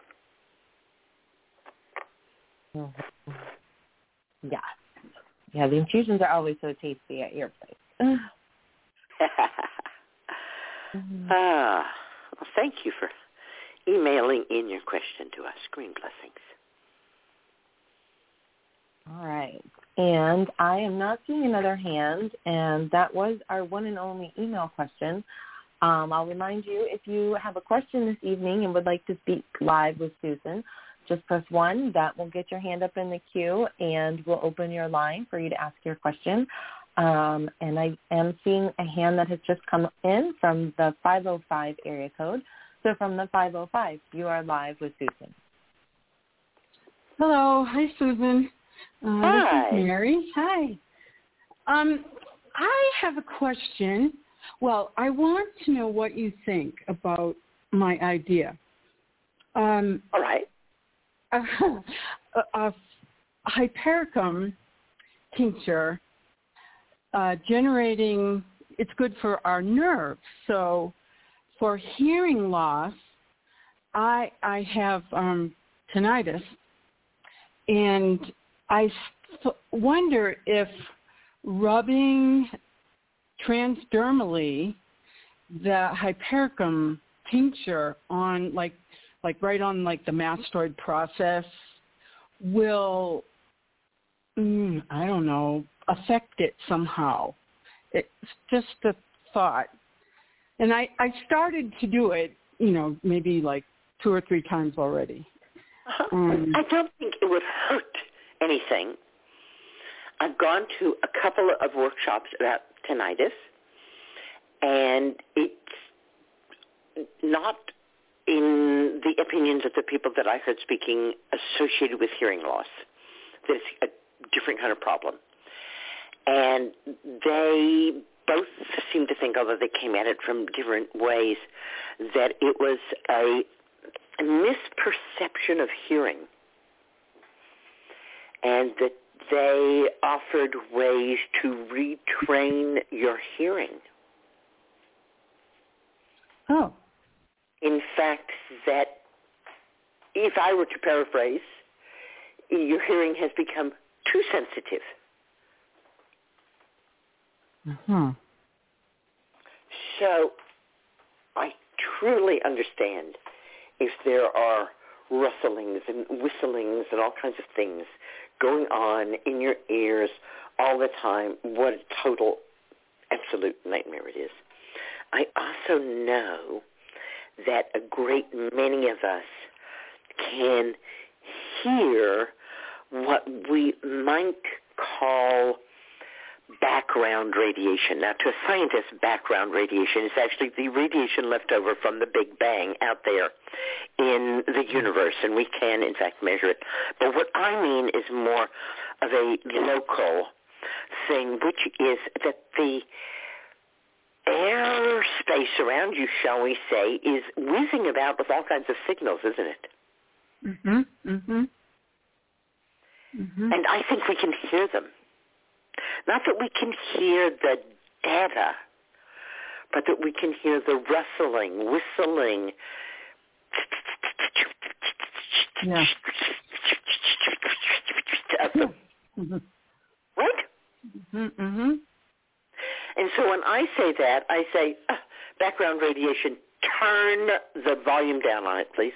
much. Yeah. Yeah, the infusions are always so tasty at your place. Well, thank you for emailing in your question to us. Green blessings. All right. And I am not seeing another hand, and that was our one and only email question. I'll remind you, if you have a question this evening and would like to speak live with Susan, just press 1. That will get your hand up in the queue, and we'll open your line for you to ask your question. And I am seeing a hand that has just come in from the 505 area code. So from the 505, you are live with Susan. Hello. Hi, Susan. Hi. This is Mary. Hi. I have a question. Well, I want to know what you think about my idea. All right. A hypericum tincture generating, it's good for our nerves. So for hearing loss, I have tinnitus, and I wonder if rubbing transdermally the hypericum tincture on like right on like the mastoid process will, I don't know, affect it somehow. It's just a thought. And I started to do it, maybe like 2 or 3 times already. I don't think it would hurt anything. I've gone to a couple of workshops about tinnitus, and it's not, in the opinions of the people that I heard speaking, associated with hearing loss. That it's a different kind of problem. And they both seem to think, although they came at it from different ways, that it was a misperception of hearing, and that they offered ways to retrain your hearing. Oh. In fact, that if I were to paraphrase, your hearing has become too sensitive. Mm-hmm. So I truly understand if there are rustlings and whistlings and all kinds of things going on in your ears all the time, what a total, absolute nightmare it is. I also know that a great many of us can hear what we might call background radiation. Now, to a scientist, background radiation is actually the radiation left over from the Big Bang out there in the universe, and we can, in fact, measure it. But what I mean is more of a local thing, which is that the air space around you, shall we say, is whizzing about with all kinds of signals, isn't it? Mm-hmm. Mm-hmm. Mm-hmm. And I think we can hear them. Not that we can hear the data, but that we can hear the rustling, whistling, yeah. Mm-hmm. Right? Mm-hmm. And so when I say that, I say, background radiation, turn the volume down on it, please.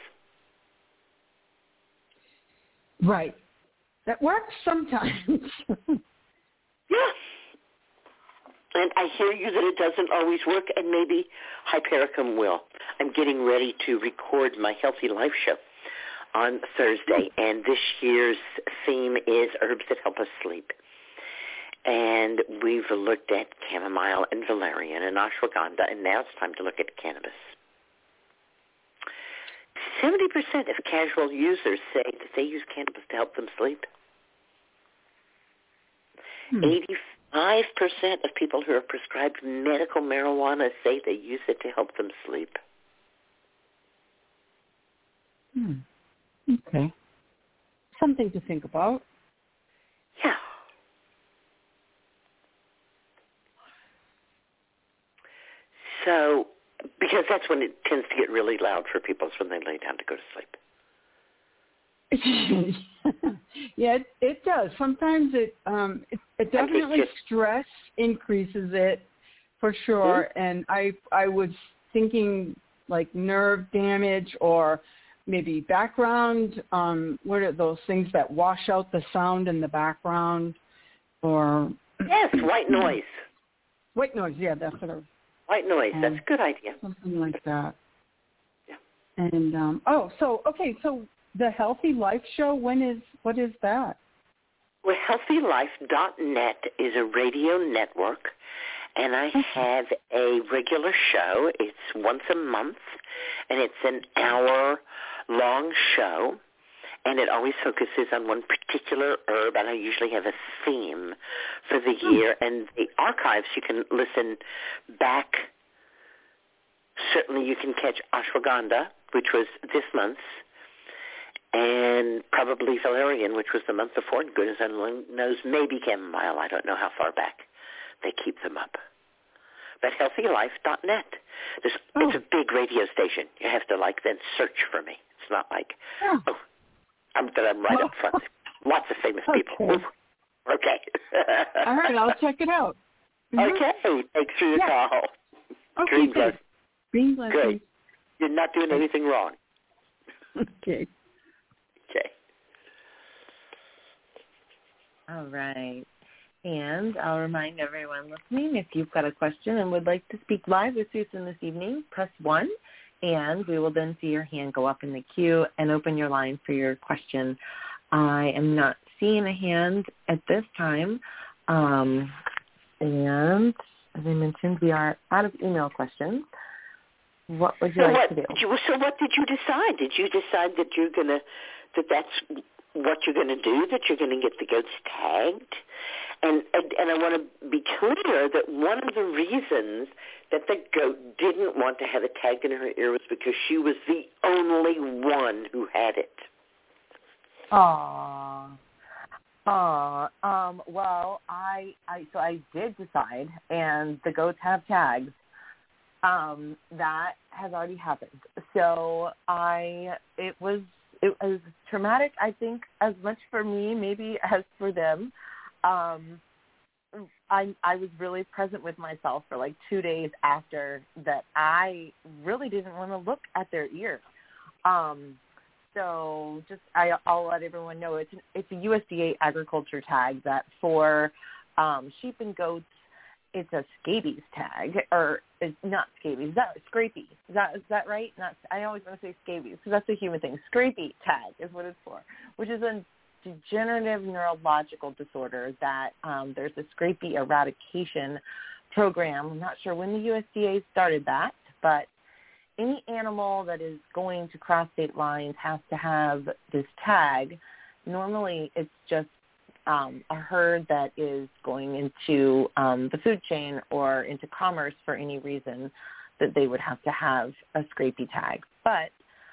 Right. That works sometimes. Yeah. And I hear you that it doesn't always work, and maybe Hypericum will. I'm getting ready to record my Healthy Life show on Thursday, and this year's theme is herbs that help us sleep. And we've looked at chamomile and valerian and ashwagandha, and now it's time to look at cannabis. 70% of casual users say that they use cannabis to help them sleep. 85% of people who are prescribed medical marijuana say they use it to help them sleep. Okay. Something to think about. Yeah. So, because that's when it tends to get really loud for people, is when they lay down to go to sleep. Yeah, it does. Sometimes it definitely stress increases it for sure. And I was thinking like nerve damage or maybe background. What are those things that wash out the sound in the background? Or yes, white noise. White noise. Yeah, that's what I was. White noise. That's a good idea. Something like that. Yeah. And so the Healthy Life show, what is that? Well, HealthyLife.net is a radio network, and I have a regular show. It's once a month, and it's an hour-long show, and it always focuses on one particular herb, and I usually have a theme for the year. And the archives, you can listen back. Certainly you can catch ashwagandha, which was this month's, and probably valerian, which was the month before, and goodness knows, maybe chamomile. I don't know how far back they keep them up. But HealthyLife.net. It's a big radio station. You have to, then search for me. It's not like, I'm right up front. Lots of famous people. Okay. All right, I'll check it out. Okay, thanks for your call. Okay, good. Green blessings. Good. You're not doing anything wrong. Okay. Okay. All right. And I'll remind everyone listening, if you've got a question and would like to speak live with Susan this evening, press 1, and we will then see your hand go up in the queue and open your line for your question. I am not seeing a hand at this time. And as I mentioned, we are out of email questions. What would you like to do? So what did you decide? Did you decide that that's what you're going to do, that you're going to get the goats tagged And I want to be clear that one of the reasons that the goat didn't want to have it tagged in her ear was because she was the only one who had it. Well, I did decide, and the goats have tags. That has already happened. So it was traumatic, I think, as much for me maybe as for them. I was really present with myself for like 2 days after that. I really didn't want to look at their ear. So I'll let everyone know it's a USDA agriculture tag that for sheep and goats, it's a scabies tag, or it's not scabies, scrapie. Is that right? I always want to say scabies because that's a human thing. Scrapie tag is what it's for, which is a degenerative neurological disorder that there's a scrapie eradication program. I'm not sure when the USDA started that, but any animal that is going to cross state lines has to have this tag. Normally it's just a herd that is going into the food chain or into commerce for any reason that they would have to have a scrapie tag. But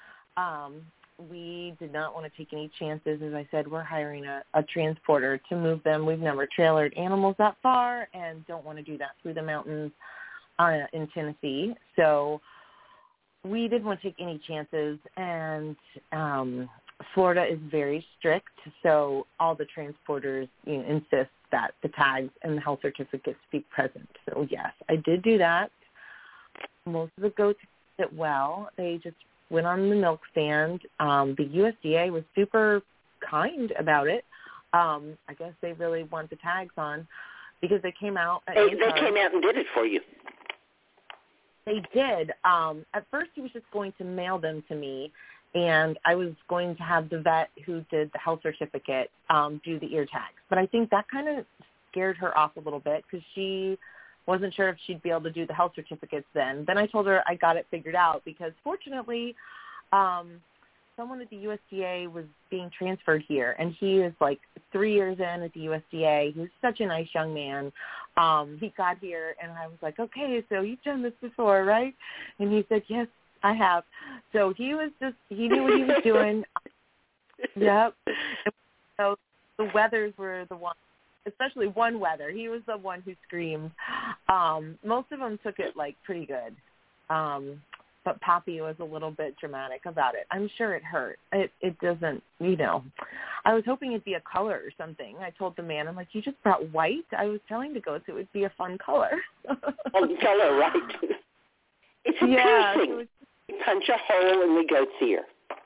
we did not want to take any chances. As I said, we're hiring a transporter to move them. We've never trailered animals that far and don't want to do that through the mountains in Tennessee. So we didn't want to take any chances, and Florida is very strict, so all the transporters insist that the tags and the health certificates be present. So, yes, I did do that. Most of the goats did well. They just went on the milk stand. The USDA was super kind about it. I guess they really want the tags on because they came out. They came out and did it for you. They did. At first, he was just going to mail them to me, and I was going to have the vet who did the health certificate do the ear tags. But I think that kind of scared her off a little bit because she wasn't sure if she'd be able to do the health certificates then. Then I told her I got it figured out because fortunately someone at the USDA was being transferred here, and he is like 3 years in at the USDA. He was such a nice young man. He got here, and I was like, okay, so you've done this before, right? And he said, yes, I have. So he knew what he was doing. Yep. So the weathers were the one, especially one weather. He was the one who screamed. Most of them took it like pretty good. But Poppy was a little bit dramatic about it. I'm sure it hurt. It doesn't, I was hoping it'd be a color or something. I told the man, I'm like, you just brought white? I was telling the goats it would be a fun color. Fun color, right? It's a piercing. You punch a hole in the goat's ear.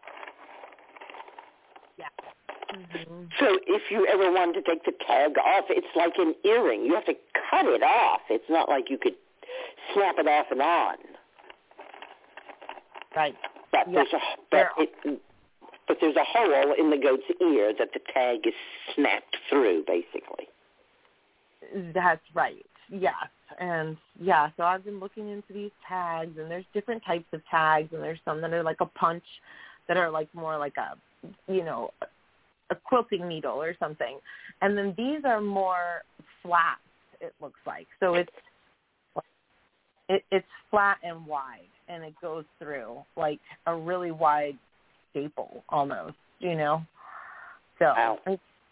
Yeah. Mm-hmm. So if you ever wanted to take the tag off, it's like an earring. You have to cut it off. It's not like you could snap it off and on. Right. But there's a hole in the goat's ear that the tag is snapped through, basically. That's right. Yes. And so I've been looking into these tags, and there's different types of tags, and there's some that are like a punch that are like more like a quilting needle or something. And then these are more flat, it looks like. So it's flat and wide, and it goes through like a really wide staple almost, So wow.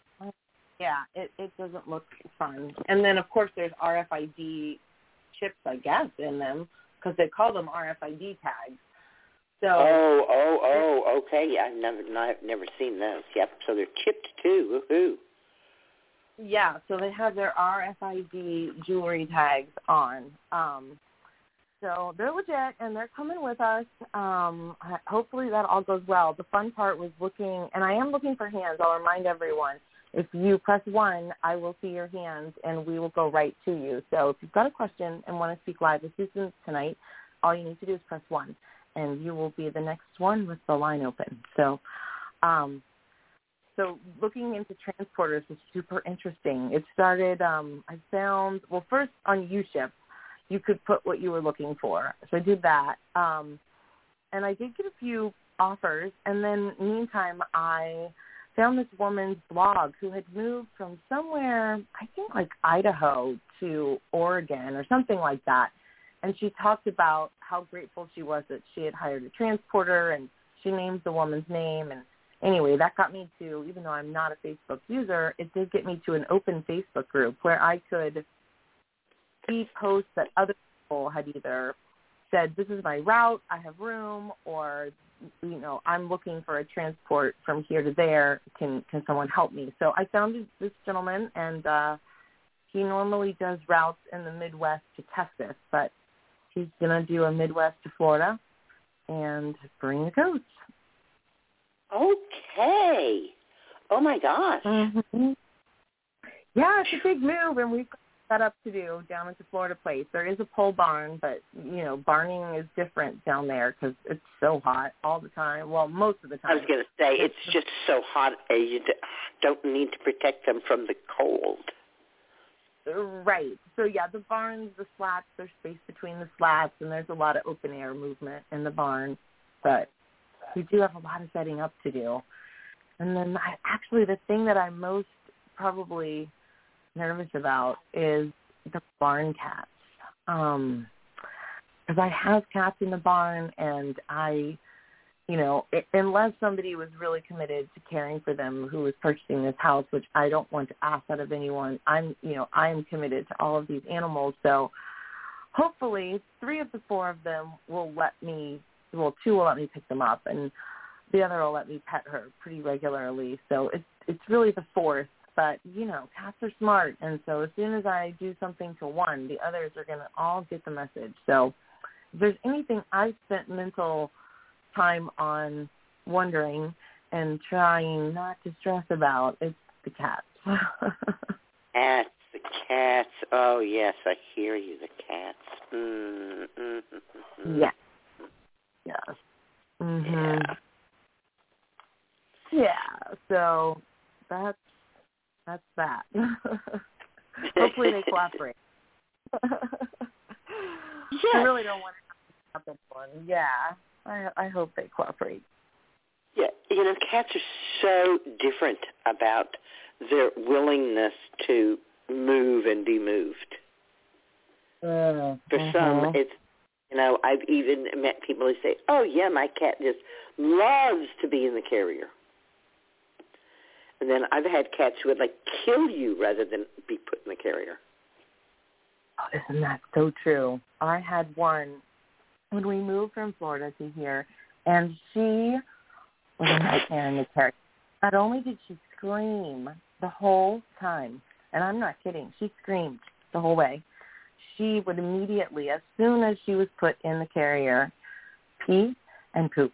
It doesn't look fun. And then, of course, there's RFID chips, I guess, in them because they call them RFID tags. So. Okay. Yeah, I've never seen those. Yep. So they're chipped too. Woohoo. Yeah. So they have their RFID jewelry tags on. So they're legit, and they're coming with us. Hopefully that all goes well. The fun part was looking, and I am looking for hands. I'll remind everyone. If you press 1, I will see your hands, and we will go right to you. So if you've got a question and want to speak live with Susan tonight, all you need to do is press 1, and you will be the next one with the line open. So so looking into transporters is super interesting. It started, I found, well, first on UShip, you could put what you were looking for. So I did that. And I did get a few offers, and then meantime, I found this woman's blog who had moved from somewhere, I think like Idaho to Oregon or something like that. And she talked about how grateful she was that she had hired a transporter, and she named the woman's name. And anyway, that got me to, even though I'm not a Facebook user, it did get me to an open Facebook group where I could see posts that other people had either said, this is my route, I have room, or, you know, I'm looking for a transport from here to there. Can someone help me? So I found this gentleman, and he normally does routes in the Midwest to Texas, but he's going to do a Midwest to Florida and bring the goats. Okay. Oh, my gosh. Mm-hmm. Yeah, it's a big move, and we've got set up to do down at the Florida place. There is a pole barn, but, you know, barning is different down there because it's so hot all the time. Well, most of the time. I was going to say, it's just so hot, you don't need to protect them from the cold. Right. So, yeah, the barns, the slats, there's space between the slats, and there's a lot of open air movement in the barn. But we do have a lot of setting up to do. And then actually the thing that I'm most probably nervous about is the barn cats. Because I have cats in the barn, and I, you know, unless somebody was really committed to caring for them who was purchasing this house, which I don't want to ask that of anyone, I am committed to all of these animals. So hopefully 3 of the 4 of them will let me, well, 2 will let me pick them up, and the other will let me pet her pretty regularly. So it's really the 4th. But, you know, cats are smart, and so as soon as I do something to one, the others are going to all get the message. So if there's anything I've spent mental time on wondering and trying not to stress about, it's the cats. Cats, the cats. Oh, yes, I hear you, the cats. Mm-hmm. Yes. Yes. Mm-hmm. Yeah, so that's that. Hopefully they cooperate. Yes. I really don't want to have this one. Yeah, I hope they cooperate. Yeah, you know, cats are so different about their willingness to move and be moved. For some, it's, you know, I've even met people who say, oh, yeah, my cat just loves to be in the carrier. And then I've had cats who would, like, kill you rather than be put in the carrier. Oh, isn't that so true? I had one when we moved from Florida to here, and she was a nightmare in the carrier. Not only did she scream the whole time, and I'm not kidding, she screamed the whole way. She would immediately, as soon as she was put in the carrier, pee and poop.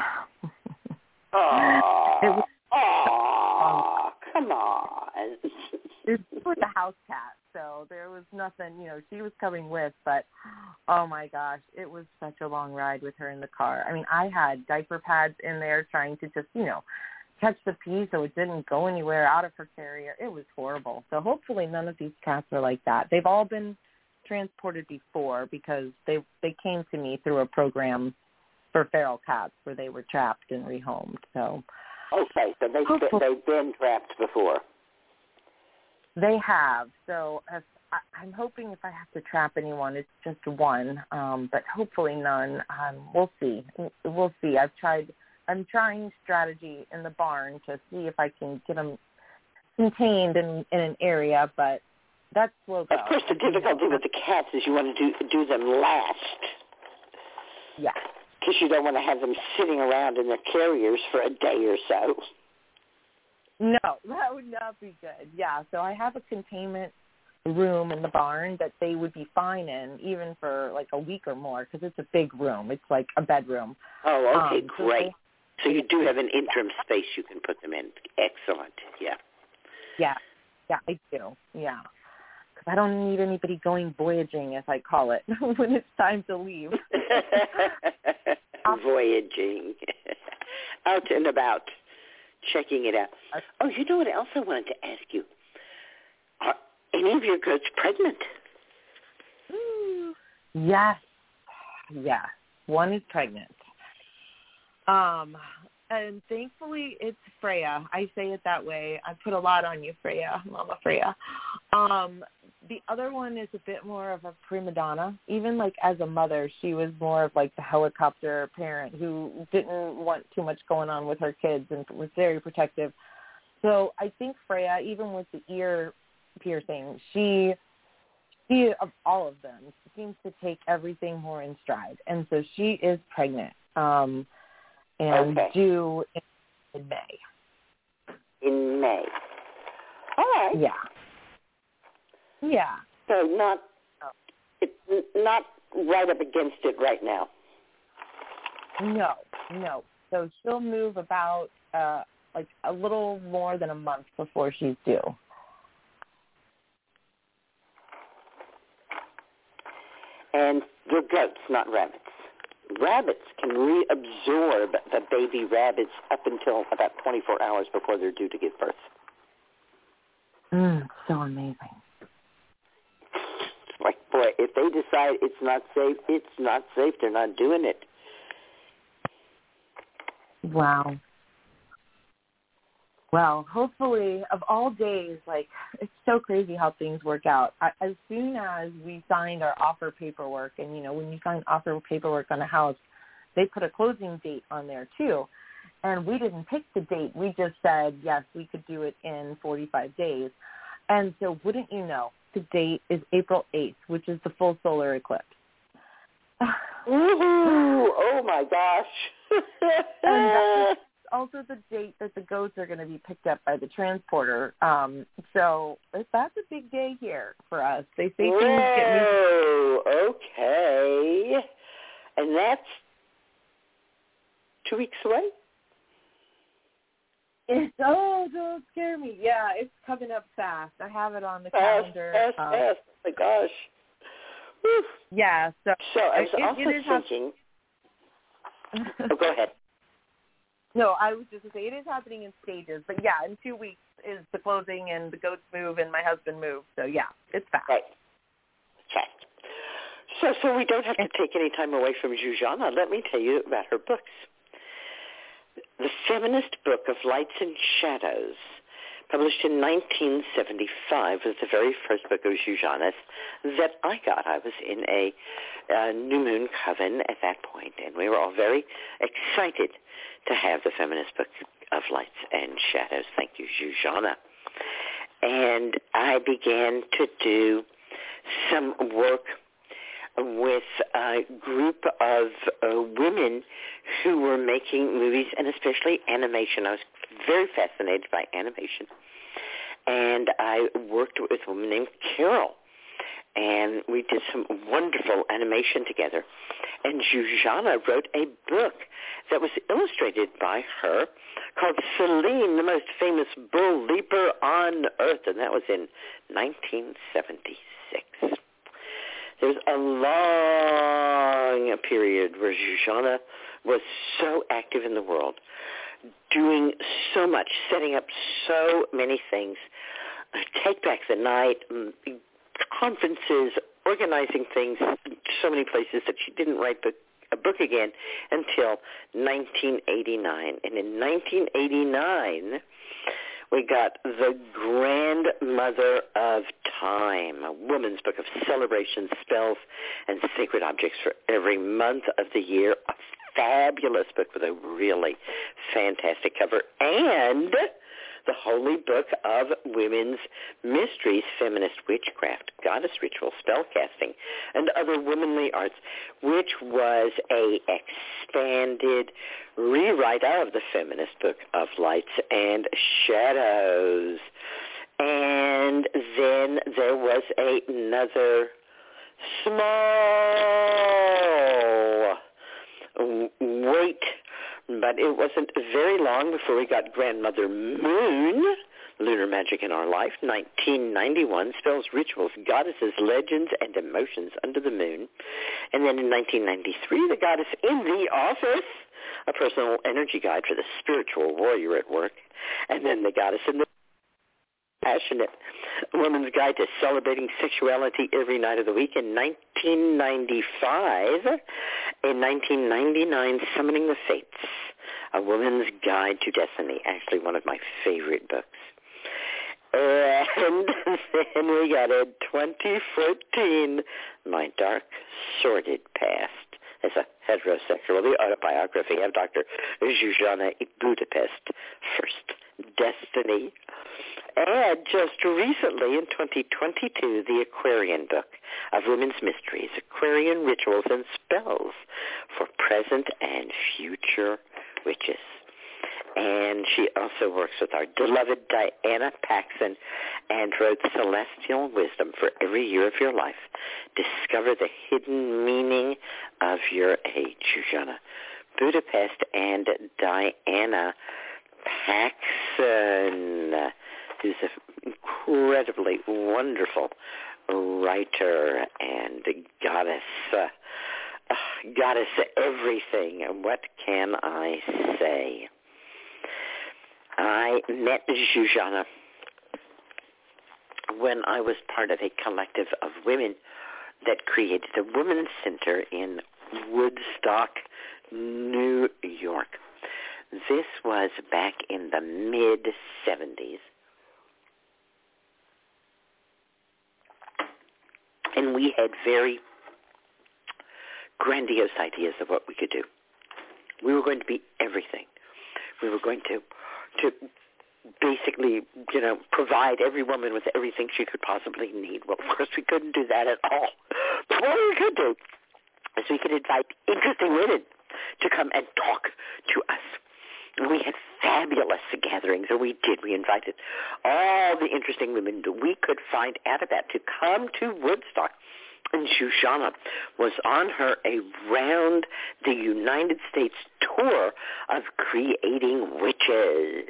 Oh. Oh, come on. It was a house cat, so there was nothing, you know, she was coming with, but, oh, my gosh, it was such a long ride with her in the car. I mean, I had diaper pads in there trying to just, you know, catch the pee so it didn't go anywhere out of her carrier. It was horrible. So hopefully none of these cats are like that. They've all been transported before because they came to me through a program for feral cats where they were trapped and rehomed, so... Okay, so they've been trapped before. They have. So I'm hoping if I have to trap anyone, it's just one, but hopefully none. We'll see. We'll see. I'm trying strategy in the barn to see if I can get them contained in an area, but that's slow go. Of course, the difficulty with the cats is you want to do them last. Yeah. Because you don't want to have them sitting around in their carriers for a day or so. No, that would not be good. Yeah, so I have a containment room in the barn that they would be fine in, even for like a week or more, because it's a big room. It's like a bedroom. Oh, okay, great. So you do have an interim space you can put them in. Excellent, yeah. Yeah, I do, yeah. Because I don't need anybody going voyaging, as I call it, when it's time to leave. Voyaging. Out and about, checking it out. Oh, you know what else I wanted to ask you? Are any of your goats pregnant? Yes. One is pregnant. And thankfully, it's Freya. I say it that way. I put a lot on you, Freya, Mama Freya. The other one is a bit more of a prima donna. Even like as a mother, she was more of like the helicopter parent who didn't want too much going on with her kids and was very protective. So I think Freya, even with the ear piercing, she of all of them seems to take everything more in stride. And so she is pregnant and due in May. In May. All right. Yeah. Yeah. So it's not right up against it right now. No. So she'll move about like a little more than a month before she's due. And they're goats, not rabbits. Rabbits can reabsorb the baby rabbits up until about 24 hours before they're due to give birth. So amazing. Like, boy, if they decide it's not safe, it's not safe. They're not doing it. Wow. Well, hopefully, of all days, like, it's so crazy how things work out. As soon as we signed our offer paperwork, and, you know, when you sign offer paperwork on a house, they put a closing date on there, too. And we didn't pick the date. We just said, yes, we could do it in 45 days. And so wouldn't you know, the date is April 8th, which is the full solar eclipse. Woohoo! Oh, my gosh. And that's also the date that the goats are going to be picked up by the transporter. So that's a big day here for us. They say things get moved. Oh, okay. And that's 2 weeks away? Don't scare me. Yeah, it's coming up fast. I have it on the calendar. Fast. Oh, my gosh. Whew. Yeah. So I was also thinking. Go ahead. No, I was just going to say it is happening in stages. But, yeah, in 2 weeks is the closing and the goats move and my husband moves. So, yeah, it's fast. Right. So we don't have to take any time away from Zsuzsanna. Let me tell you about her books. The Feminist Book of Lights and Shadows, published in 1975, was the very first book of Zsuzsanna's that I got. I was in a New Moon Coven at that point, and we were all very excited to have the Feminist Book of Lights and Shadows. Thank you, Zsuzsanna. And I began to do some work with a group of women who were making movies, and especially animation. I was very fascinated by animation. And I worked with a woman named Carol, and we did some wonderful animation together. And Zsuzsanna wrote a book that was illustrated by her called Celine, the most famous bull leaper on earth, and that was in 1976. There was a long period where Zsuzsanna was so active in the world, doing so much, setting up so many things, Take Back the Night, conferences, organizing things, so many places that she didn't write a book again until 1989. And in 1989, we got The Grandmother of Time, a woman's book of celebrations, spells, and sacred objects for every month of the year. A fabulous book with a really fantastic cover. And the Holy Book of Women's Mysteries, Feminist Witchcraft, Goddess Ritual, Spellcasting, and Other Womanly Arts, which was a expanded rewrite of the Feminist Book of Lights and Shadows. And then there was another small wait, but it wasn't very long before we got Grandmother Moon, Lunar Magic in Our Life, 1991, Spells, Rituals, Goddesses, Legends, and Emotions Under the Moon. And then in 1993, The Goddess in the Office, a personal energy guide for the spiritual warrior at work. And then The Goddess in the Passionate Woman's Guide to Celebrating Sexuality Every Night of the Week in 1995. In 1999, Summoning the Fates, A Woman's Guide to Destiny, actually one of my favorite books. And then we got in 2014, My Dark, Sordid Past as a Heterosexual, the autobiography of Dr. Zsuzsanna Budapest, First Destiny. And just recently in 2022, the Aquarian book of Women's Mysteries, Aquarian Rituals and Spells for Present and Future Witches. And she also works with our beloved Diana Paxson and wrote Celestial Wisdom for Every Year of Your Life. Discover the hidden meaning of your age. Zsuzsanna Budapest and Diana Paxson, who's an incredibly wonderful writer and goddess everything. What can I say? I met Zsuzsanna when I was part of a collective of women that created a women's center in Woodstock, New York. This was back in the mid-'70s. And we had very grandiose ideas of what we could do. We were going to be everything. We were going to basically, provide every woman with everything she could possibly need. Well, of course, we couldn't do that at all. But what we could do is we could invite interesting women to come and talk to us. And we had fabulous gatherings, and we did. We invited all the interesting women that we could find out about to come to Woodstock. And Zsuzsanna was on her around the United States tour of creating witches,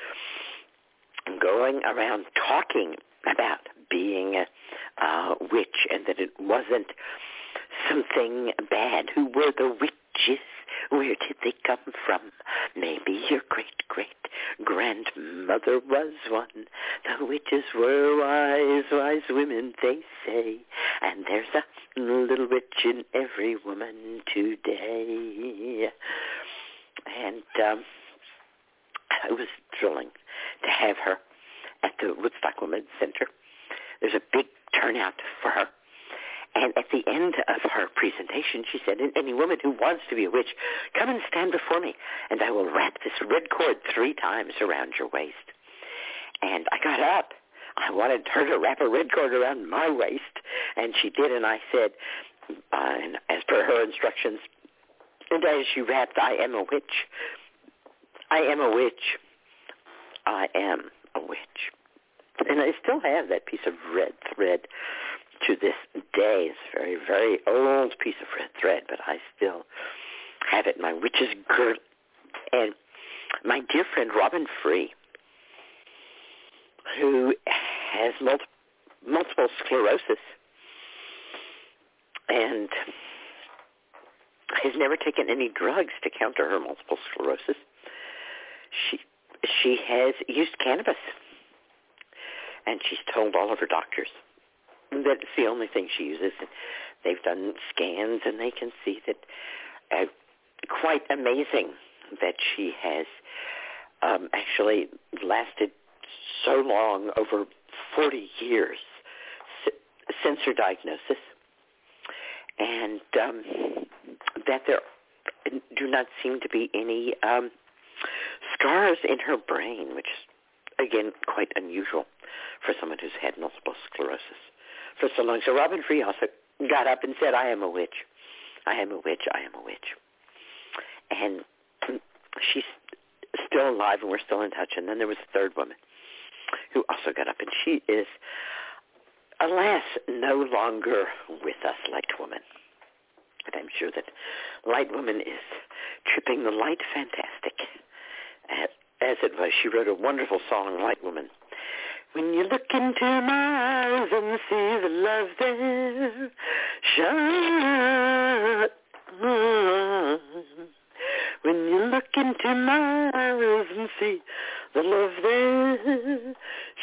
going around talking about being a witch and that it wasn't something bad. Who were the witches? Where did they come from? Maybe your great-great-grandmother was one. The witches were wise, wise women, they say. And there's a little witch in every woman today. And it was thrilling to have her at the Woodstock Women's Center. There's a big turnout for her. And at the end of her presentation, she said, any woman who wants to be a witch, come and stand before me, and I will wrap this red cord 3 times around your waist. And I got up. I wanted her to wrap a red cord around my waist, and she did, and I said, as per her instructions, and as she rapped, I am a witch. I am a witch. I am a witch. And I still have that piece of red thread to this day. It's a very, very old piece of red thread, but I still have it in my witch's girdle. And my dear friend Robin Free, who has multiple sclerosis and has never taken any drugs to counter her multiple sclerosis, she has used cannabis. And she's told all of her doctors that it's the only thing she uses. They've done scans, and they can see that quite amazing that she has actually lasted so long, over 40 years since her diagnosis, and that there do not seem to be any scars in her brain, which is, again, quite unusual for someone who's had multiple sclerosis for so long. So Robin Free also got up and said, I am a witch. I am a witch. I am a witch. And she's still alive, and we're still in touch. And then there was a third woman who also got up, and she is, alas, no longer with us, Light Woman. But I'm sure that Light Woman is tripping the light fantastic. As it was, she wrote a wonderful song, Light Woman. When you look into my eyes and see the love there shine. When you look into my eyes and see the love there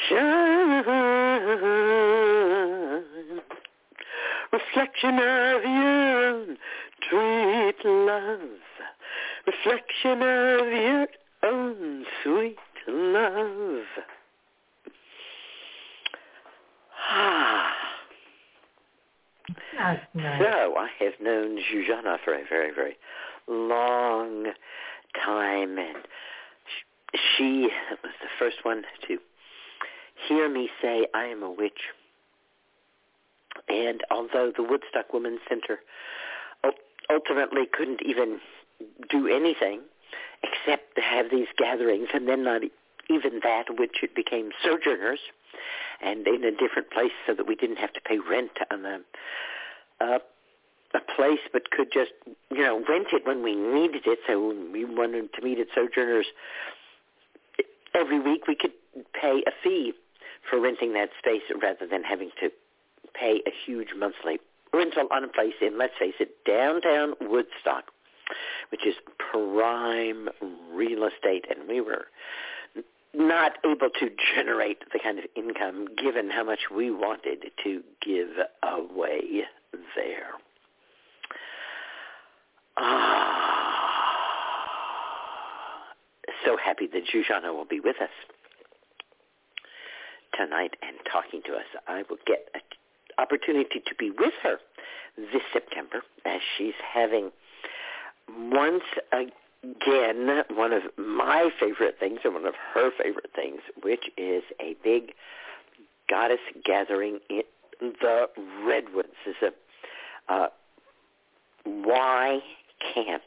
shine. Reflection of your own sweet love. reflection of your own sweet love. That's nice. So I have known Zsuzsanna for a very, very long time, and she was the first one to hear me say I am a witch. And although the Woodstock Women's Center ultimately couldn't even do anything except to have these gatherings, and then not even that, which it became Sojourners, and in a different place so that we didn't have to pay rent on a place, but could just, rent it when we needed it. So when we wanted to meet at Sojourners every week, we could pay a fee for renting that space rather than having to pay a huge monthly rental on a place in, let's face it, downtown Woodstock, which is prime real estate, and we were not able to generate the kind of income given how much we wanted to give away there. So happy that Zsuzsanna will be with us tonight and talking to us. I will get an opportunity to be with her this September as she's having once again one of my favorite things and one of her favorite things, which is a big goddess gathering in the Redwoods. It's a Y camp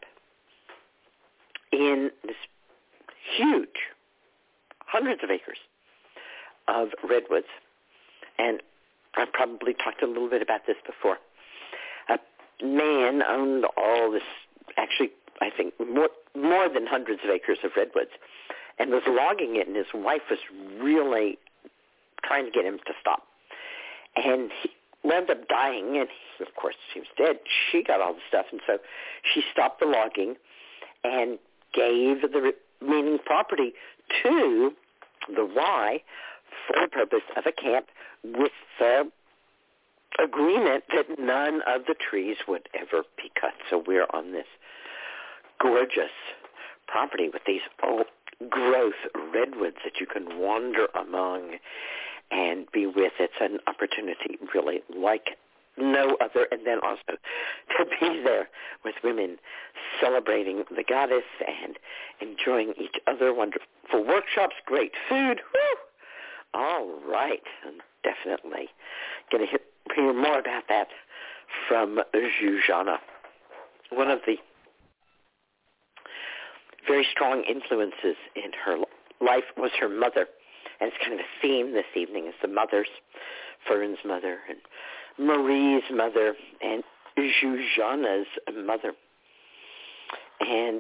in this huge, hundreds of acres of redwoods. And I've probably talked a little bit about this before. A man owned all this, actually, I think, more than hundreds of acres of redwoods, and was logging it, and his wife was really trying to get him to stop. And he wound up dying, and of course he was dead. She got all the stuff, and so she stopped the logging and gave the remaining property to the Y for the purpose of a camp, with the agreement that none of the trees would ever be cut. So we're on this gorgeous property with these old growth redwoods that you can wander among and be with. It's an opportunity really like no other, and then also to be there with women celebrating the goddess and enjoying each other, wonderful workshops, great food. Woo! All right, I'm definitely going to hear more about that from Zsuzsanna. One of the very strong influences in her life was her mother, and it's kind of a theme this evening, is the mothers, Fern's mother and Marie's mother and Zsuzsanna's mother. And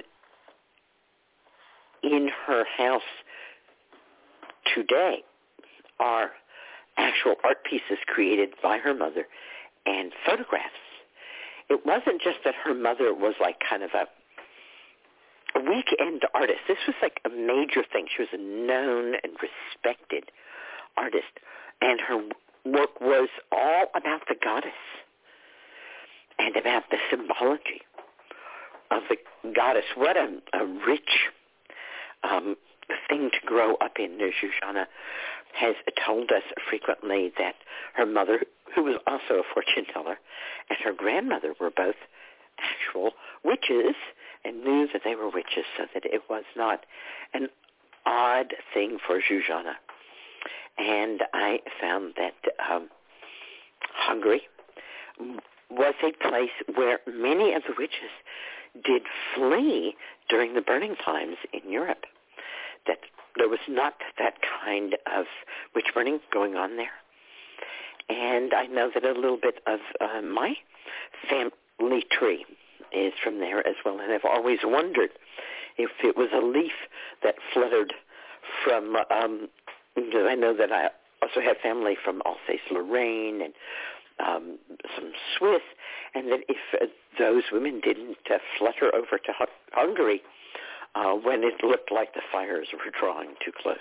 in her house today are actual art pieces created by her mother and photographs. It wasn't just that her mother was like kind of a weekend artist. This was like a major thing. She was a known and respected artist, and her work was all about the goddess and about the symbology of the goddess. What a rich thing to grow up in. Zsuzsanna has told us frequently that her mother, who was also a fortune teller, and her grandmother were both actual witches and knew that they were witches, so that it was not an odd thing for Zsuzsanna. And I found that Hungary was a place where many of the witches did flee during the burning times in Europe, that there was not that kind of witch burning going on there. And I know that a little bit of my family tree is from there as well, and I've always wondered if it was a leaf that fluttered from, I know that I also have family from Alsace-Lorraine and some Swiss, and that if those women didn't flutter over to Hungary when it looked like the fires were drawing too close.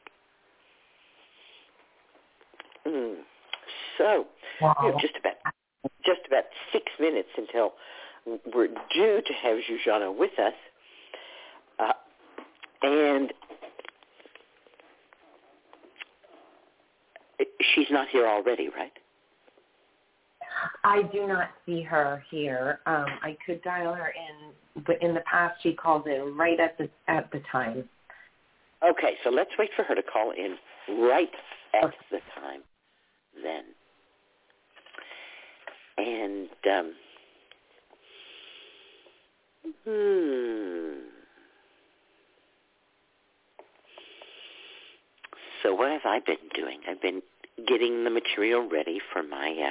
So, Wow. just about 6 minutes until we're due to have Zsuzsanna with us. And she's not here already, right? I do not see her here. I could dial her in, but in the past she calls in right at the time. Okay, so let's wait for her to call in right at the time then. And, So what have I been doing? I've been getting the material ready for my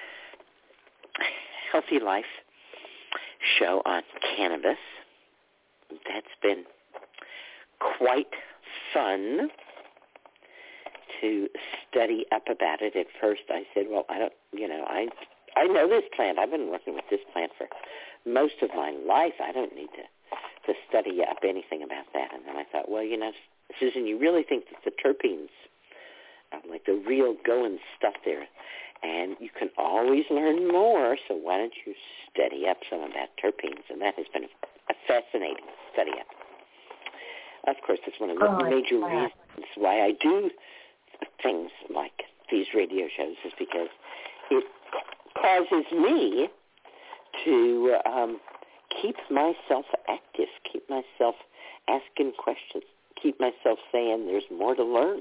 Healthy Life show on cannabis. That's been quite fun to study up about it. At first I said, well, I know this plant. I've been working with this plant for most of my life. I don't need to study up anything about that. And then I thought, well, Susan, you really think that the terpenes are like the real going stuff there, and you can always learn more, so why don't you study up some about terpenes? And that has been a fascinating study up. Of course, that's one of the major reasons why I do things like these radio shows, is because it causes me to keep myself active, keep myself asking questions, keep myself saying there's more to learn.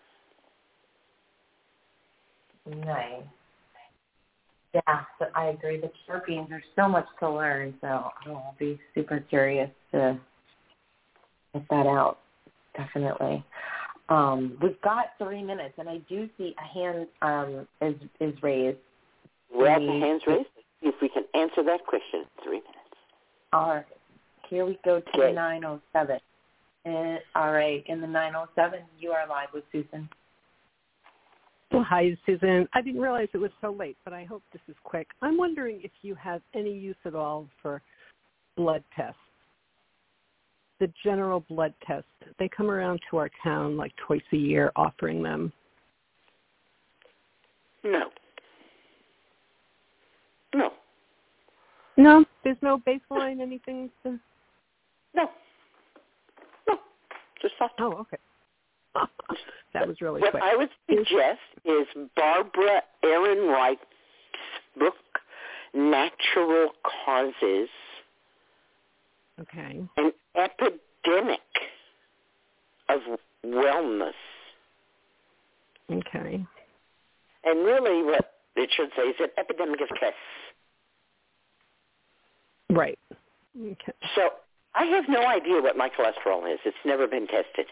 Nice. Yeah, so I agree. The terpenes, there's so much to learn, so I'll be super curious to get that out, definitely. We've got 3 minutes, and I do see a hand is raised. Well, the hand's raised. If we can answer that question in 3 minutes. All right. Here we go to the 907. All right. In the 907, you are live with Susan. Well, hi, Susan. I didn't realize it was so late, but I hope this is quick. I'm wondering if you have any use at all for blood tests. The general blood tests. They come around to our town like twice a year offering them. No. No? There's no baseline, anything? No. Just thought. Oh, okay. That was really what quick. What I would suggest is Barbara Ehrenreich's book, Natural Causes. Okay. An Epidemic of Wellness. Okay. And really what it should say is an epidemic of tests. Right. Okay. So I have no idea what my cholesterol is. It's never been tested.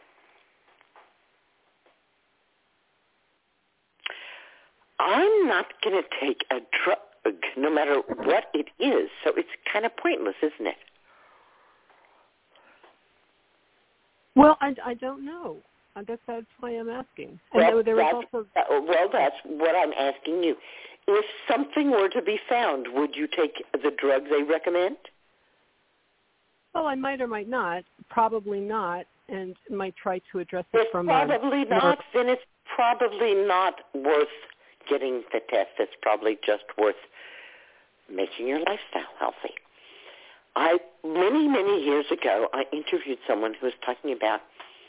I'm not going to take a drug, no matter what it is. So it's kind of pointless, isn't it? Well, I don't know. That's why I'm asking. That's what I'm asking you. If something were to be found, would you take the drug they recommend? Well, I might or might not. Probably not, and might try to address it from probably not. Then it's probably not worth getting the test. It's probably just worth making your lifestyle healthy. Many years ago, I interviewed someone who was talking about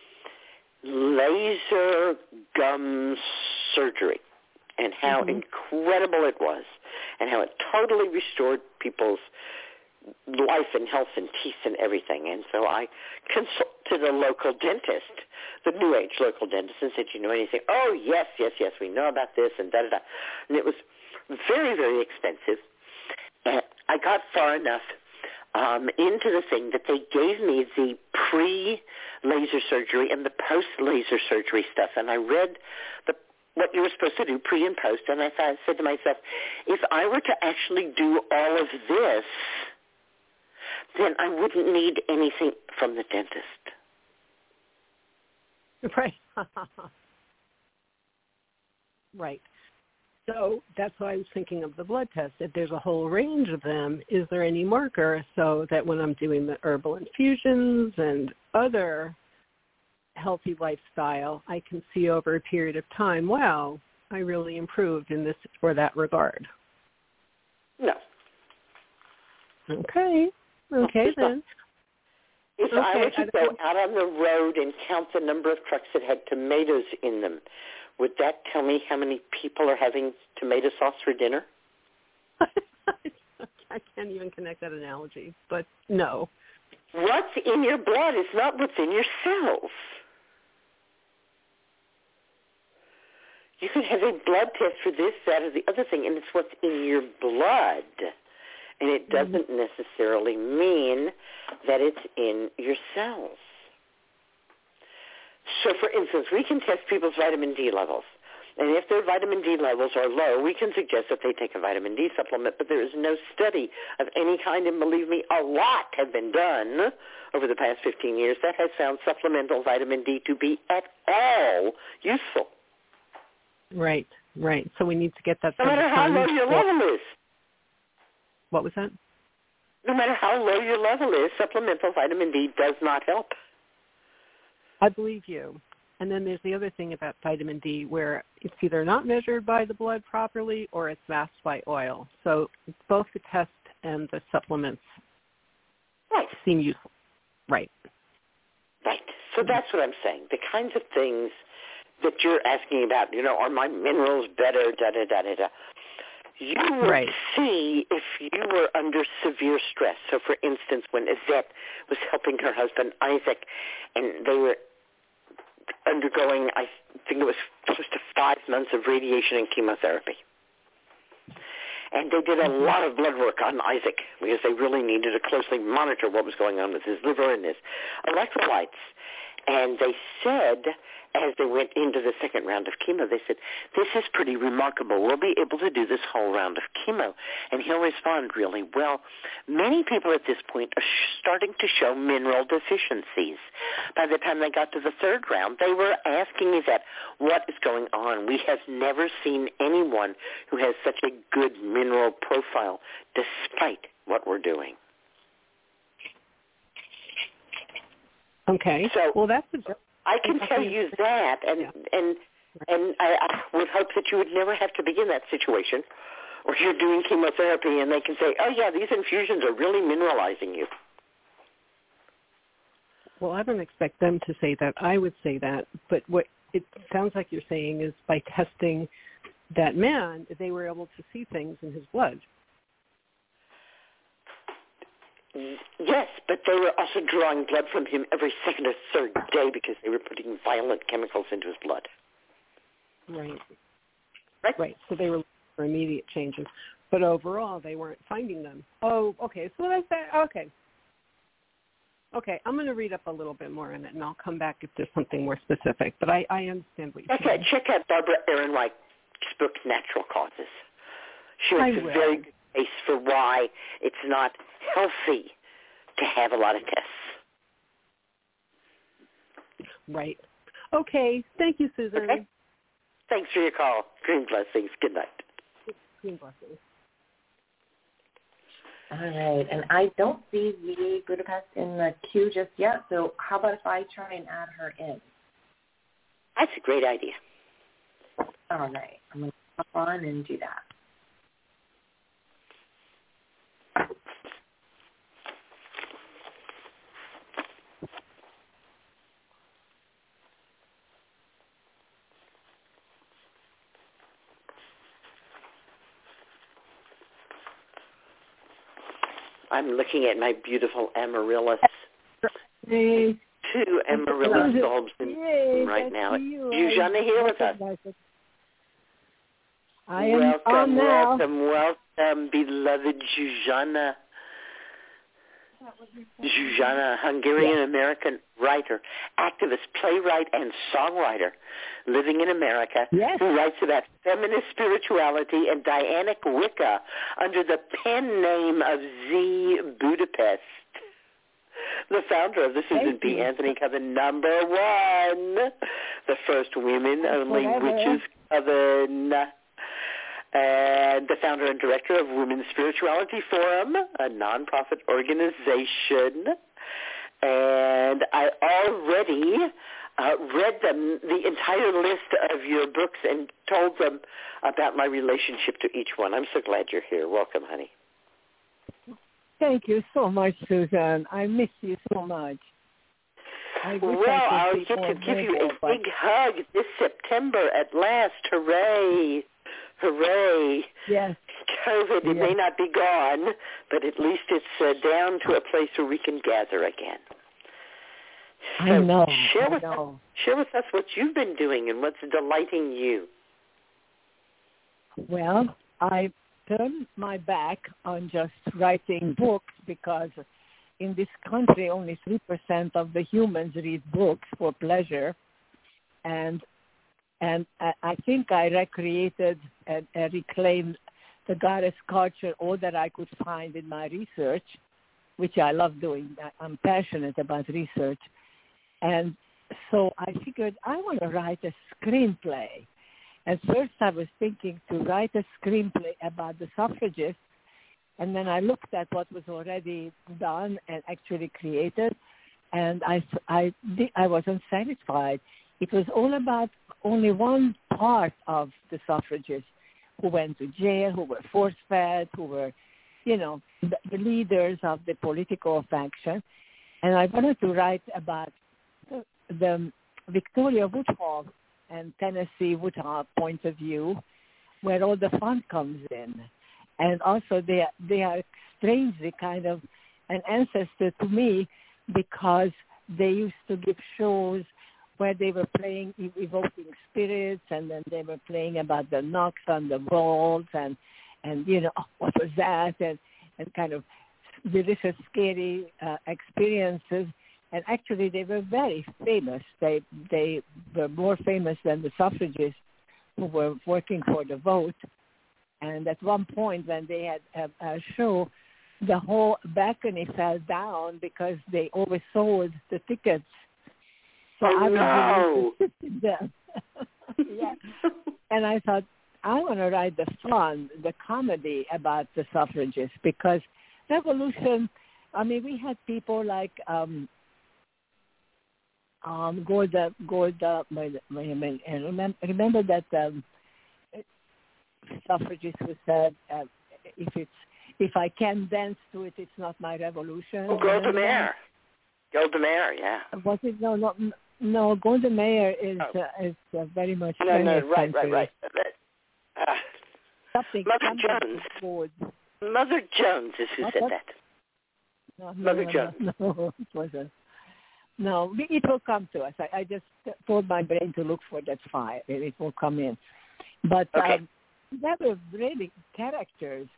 laser gum surgery and how incredible it was and how it totally restored people's life and health and teeth and everything. And so I consulted a local dentist, the New Age local dentist, and said, you know anything? Oh, yes, we know about this and da-da-da. And it was very, very expensive. And I got far enough into the thing that they gave me the pre-laser surgery and the post-laser surgery stuff. And I read what you were supposed to do pre and post, and I said to myself, if I were to actually do all of this, then I wouldn't need anything from the dentist. Right. Right. So that's why I was thinking of the blood test. If there's a whole range of them, is there any marker so that when I'm doing the herbal infusions and other healthy lifestyle, I can see over a period of time, wow, I really improved in this or that regard? No. Okay then. If I were to go out on the road and count the number of trucks that had tomatoes in them, would that tell me how many people are having tomato sauce for dinner? I can't even connect that analogy, but no. What's in your blood is not what's in your cells. You can have a blood test for this, that, or the other thing, and it's what's in your blood. And it doesn't necessarily mean that it's in your cells. So, for instance, we can test people's vitamin D levels. And if their vitamin D levels are low, we can suggest that they take a vitamin D supplement. But there is no study of any kind, and believe me, a lot have been done over the past 15 years that has found supplemental vitamin D to be at all useful. Right. So we need to get that. No matter how low your level is. What was that? No matter how low your level is, supplemental vitamin D does not help. I believe you. And then there's the other thing about vitamin D where it's either not measured by the blood properly or it's masked by oil. So both the test and the supplements seem useful. Right. So that's what I'm saying. The kinds of things that you're asking about, are my minerals better, da-da-da-da-da. You would see if you were under severe stress. So, for instance, when Yvette was helping her husband, Isaac, and they were undergoing, I think it was close to 5 months of radiation and chemotherapy. And they did a lot of blood work on Isaac because they really needed to closely monitor what was going on with his liver and his electrolytes. And they said, as they went into the second round of chemo, they said, this is pretty remarkable. We'll be able to do this whole round of chemo. And he'll respond really well. Many people at this point are starting to show mineral deficiencies. By the time they got to the third round, they were asking me that, what is going on? We have never seen anyone who has such a good mineral profile despite what we're doing. Okay. So, well, that's I can tell you that, and I would hope that you would never have to be in that situation, or you're doing chemotherapy and they can say, oh, yeah, these infusions are really mineralizing you. Well, I don't expect them to say that. I would say that. But what it sounds like you're saying is by testing that man, they were able to see things in his blood. Yes, but they were also drawing blood from him every second or third day because they were putting violent chemicals into his blood. Right. So they were looking for immediate changes. But overall, they weren't finding them. Oh, okay. So that's that. Okay. I'm going to read up a little bit more on it, and I'll come back if there's something more specific. But I understand what you're saying. Check out Barbara Aaron White's book, Natural Causes. She makes a very good case for why it's not healthy to have a lot of tests. Right. Okay. Thank you, Susan. Okay. Thanks for your call. Green blessings. Good night. Green blessings. All right. And I don't see the Budapest in the queue just yet, so how about if I try and add her in? That's a great idea. All right. I'm going to hop on and do that. I'm looking at my beautiful amaryllis. Hey. 2 amaryllis bulbs in right now. Zsuzsanna here with us. I am on now. Welcome, beloved Zsuzsanna. Zsuzsanna, Hungarian-American writer, activist, playwright, and songwriter living in America who writes about feminist spirituality and Dianic Wicca under the pen name of Z Budapest. The founder of the Susan B. Anthony Coven #1, the first women-only witches coven, and the founder and director of Women's Spirituality Forum, a nonprofit organization. And I already read them the entire list of your books and told them about my relationship to each one. I'm so glad you're here. Welcome, honey. Thank you so much, Susan. I miss you so much. I'll get to give you a big hug this September at last. Hooray. Hooray. Yes. COVID, it may not be gone, but at least it's down to a place where we can gather again. So I know. Share with us what you've been doing and what's delighting you. Well, I turned my back on just writing books because in this country only 3% of the humans read books for pleasure. And I think I recreated and reclaimed the goddess culture, all that I could find in my research, which I love doing. I'm passionate about research. And so I figured I want to write a screenplay. At first I was thinking to write a screenplay about the suffragists, and then I looked at what was already done and actually created, and I wasn't satisfied. It was all about only one part of the suffragists who went to jail, who were force-fed, who were, the leaders of the political faction. And I wanted to write about the Victoria Woodhull and Tennessee Woodhull point of view, where all the fun comes in. And also they are strangely kind of an ancestor to me because they used to give shows where they were playing evoking spirits, and then they were playing about the knocks on the walls and what was that, and kind of delicious, scary experiences. And actually they were very famous. They were more famous than the suffragists who were working for the vote. And at one point when they had a show, the whole balcony fell down because they oversold the tickets. So I was really interested in them. Yeah. And I thought, I want to write the fun, the comedy about the suffragists, because revolution, we had people like Golda, remember that suffragist who said, if I can dance to it, it's not my revolution. Oh, Golda Meir. Golda Meir, yeah. Was it? No, Golda Meir is very much. Right. Mother Jones. Mother Jones is who said that. Mother Jones. No, it wasn't. No, it will come to us. I just told my brain to look for that fire. It will come in. But there were really characters.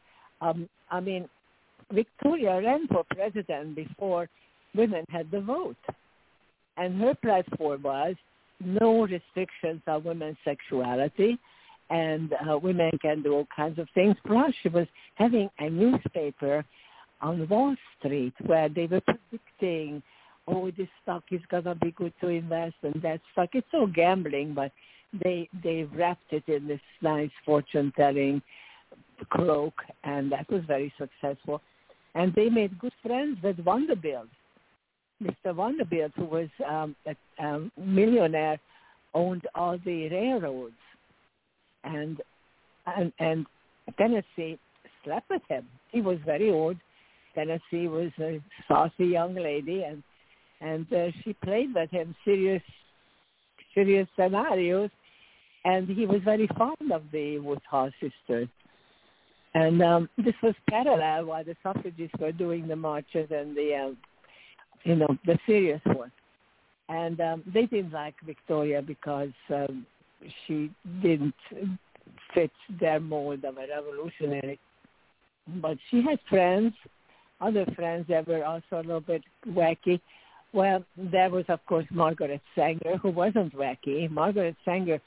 Victoria ran for president before women had the vote. And her platform was no restrictions on women's sexuality, and women can do all kinds of things. Plus, she was having a newspaper on Wall Street where they were predicting, this stock is going to be good to invest, and that stock, it's all gambling, but they wrapped it in this nice fortune-telling cloak, and that was very successful. And they made good friends with Vanderbilt. Mr. Vanderbilt, who was a millionaire, owned all the railroads, and Tennessee slept with him. He was very old. Tennessee was a saucy young lady, and she played with him serious scenarios, and he was very fond of the Woodhull sisters. And this was parallel while the suffragists were doing the marches and the serious work. And they didn't like Victoria because she didn't fit their mold of a revolutionary. But she had friends, other friends that were also a little bit wacky. Well, there was, of course, Margaret Sanger, who wasn't wacky. Margaret Sanger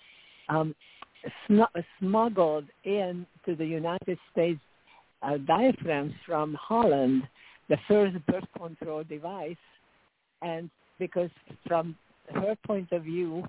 smuggled into the United States diaphragms from Holland, the first birth control device, and because from her point of view,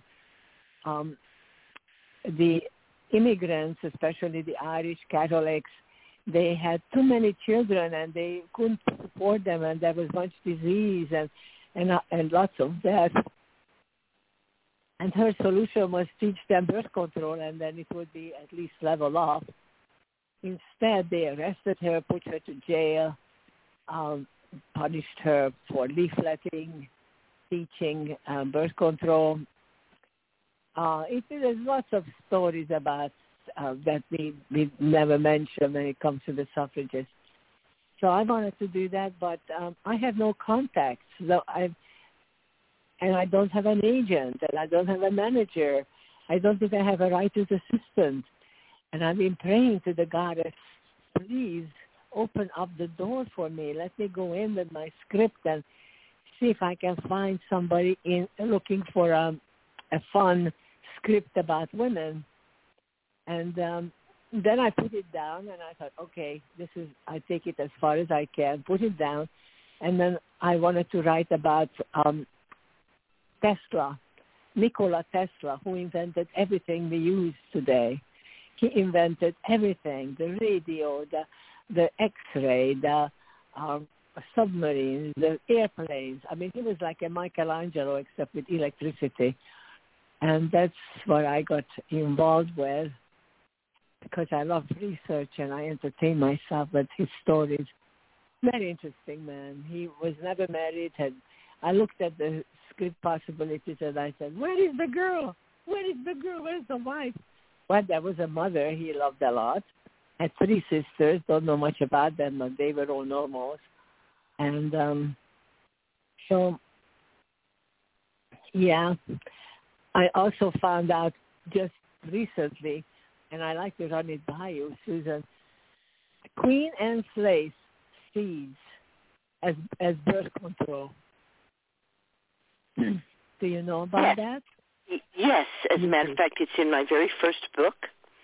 the immigrants, especially the Irish Catholics, they had too many children and they couldn't support them, and there was much disease and lots of death. And her solution was teach them birth control, and then it would be at least level off. Instead, they arrested her, put her to jail, punished her for leafletting, teaching birth control. There's lots of stories about that we never mention when it comes to the suffragists. So I wanted to do that, but I have no contacts. And I don't have an agent, and I don't have a manager. I don't think I have a writer's assistant. And I've been praying to the goddess, please open up the door for me. Let me go in with my script and see if I can find somebody looking for a fun script about women. And then I put it down, and I thought, okay, I take it as far as I can, put it down. And then I wanted to write about Tesla, Nikola Tesla, who invented everything we use today. He invented everything, the radio, the X-ray, the submarines, the airplanes. I mean, he was like a Michelangelo except with electricity. And that's what I got involved with because I love research and I entertain myself with his stories. Very interesting man. He was never married. I looked at the script possibilities and I said, where is the girl? Where is the girl? Where's the wife? Well, there was a mother he loved a lot. Had 3 sisters. Don't know much about them, but they were all normals. And so, yeah. I also found out just recently, and I like to run it by you, Susan, Queen Anne's lace seeds as birth control. Do you know about that? Yes. As a matter of fact, it's in my very first book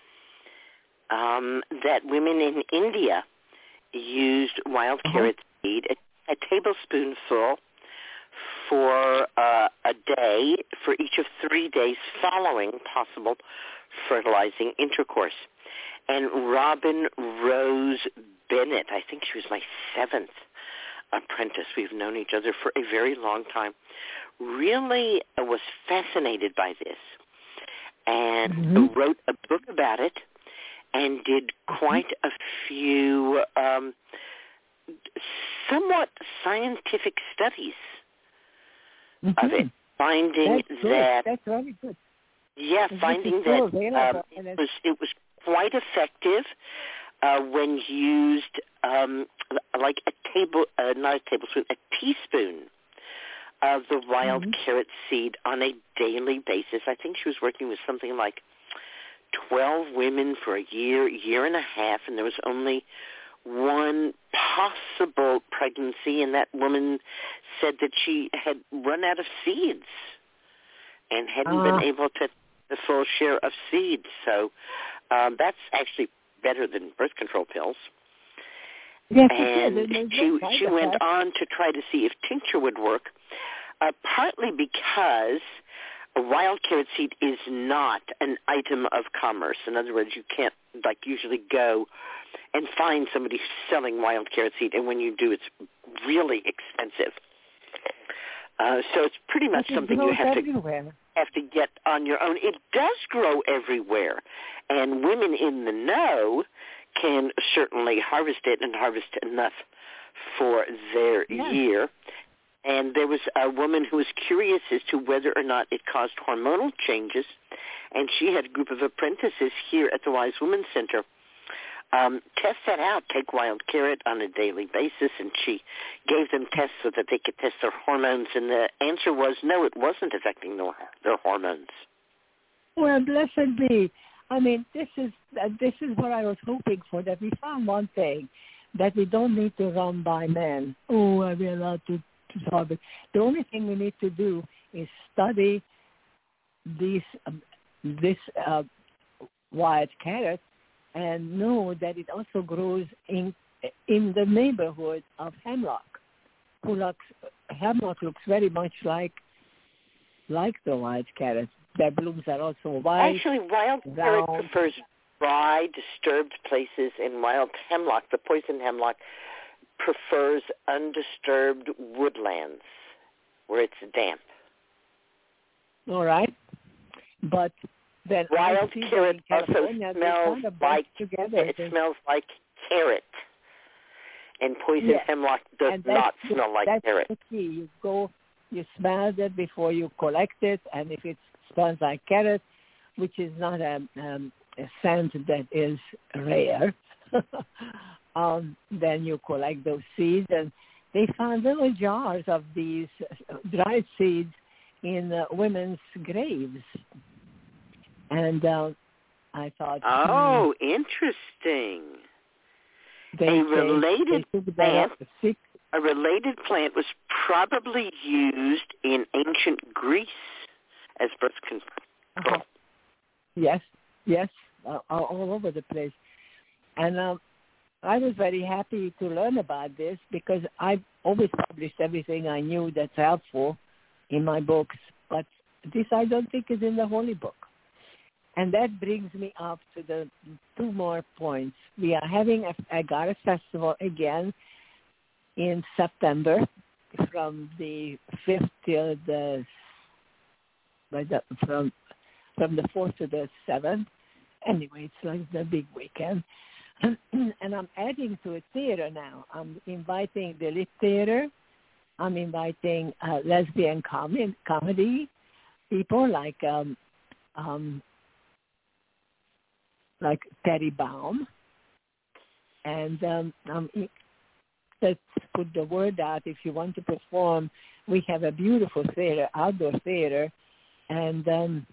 that women in India used wild carrot seed, a tablespoonful for a day for each of 3 days following possible fertilizing intercourse. And Robin Rose Bennett, I think she was my 7th apprentice. We've known each other for a very long time. Really was fascinated by this and wrote a book about it and did quite a few somewhat scientific studies of it, finding that's really good. Yeah, finding that it was quite effective when used like not a tablespoon, a teaspoon of the wild carrot seed on a daily basis. I think she was working with something like 12 women for a year and a half, and there was only one possible pregnancy, and that woman said that she had run out of seeds and hadn't been able to the full share of seeds. So that's actually better than birth control pills. Yes, and she went on to try to see if tincture would work, partly because a wild carrot seed is not an item of commerce. In other words, you can't usually go and find somebody selling wild carrot seed, and when you do, it's really expensive. So it's pretty much something you have to get on your own. It does grow everywhere, and women in the know can certainly harvest it and harvest enough for their year. And there was a woman who was curious as to whether or not it caused hormonal changes, and she had a group of apprentices here at the Wise Women's Center test that out, take wild carrot on a daily basis, and she gave them tests so that they could test their hormones, and the answer was no, it wasn't affecting their hormones. Well, blessed be. I mean, this is what I was hoping for, that we found one thing, that we don't need to run by men. Oh, are we allowed to solve it? The only thing we need to do is study this wild carrot and know that it also grows in the neighborhood of hemlock. Hemlock looks very much like the wild carrot. Their blooms are also white. Actually, wild carrot prefers dry, disturbed places, and wild hemlock, the poison hemlock, prefers undisturbed woodlands where it's damp. All right. But then wild carrot also smells like carrot. And poison hemlock does not smell like carrot. That's the key. You smell it before you collect it, and if it smells like carrot, which is not a scent that is rare, then you collect those seeds. And they found little jars of these dried seeds in women's graves. And I thought, interesting. A related plant was probably used in ancient Greece as birth control. Yes, all over the place. And I was very happy to learn about this because I've always published everything I knew that's helpful in my books, but this I don't think is in the Holy Book. And that brings me up to the two more points. We are having a Goddess Festival again in September from the 5th till from the 4th to the 7th. Anyway, it's like the big weekend. And I'm adding to a theater now. I'm inviting the Lit Theater. I'm inviting lesbian comedy people like Terry Baum. And let's put the word out. If you want to perform, we have a beautiful theater, outdoor theater, and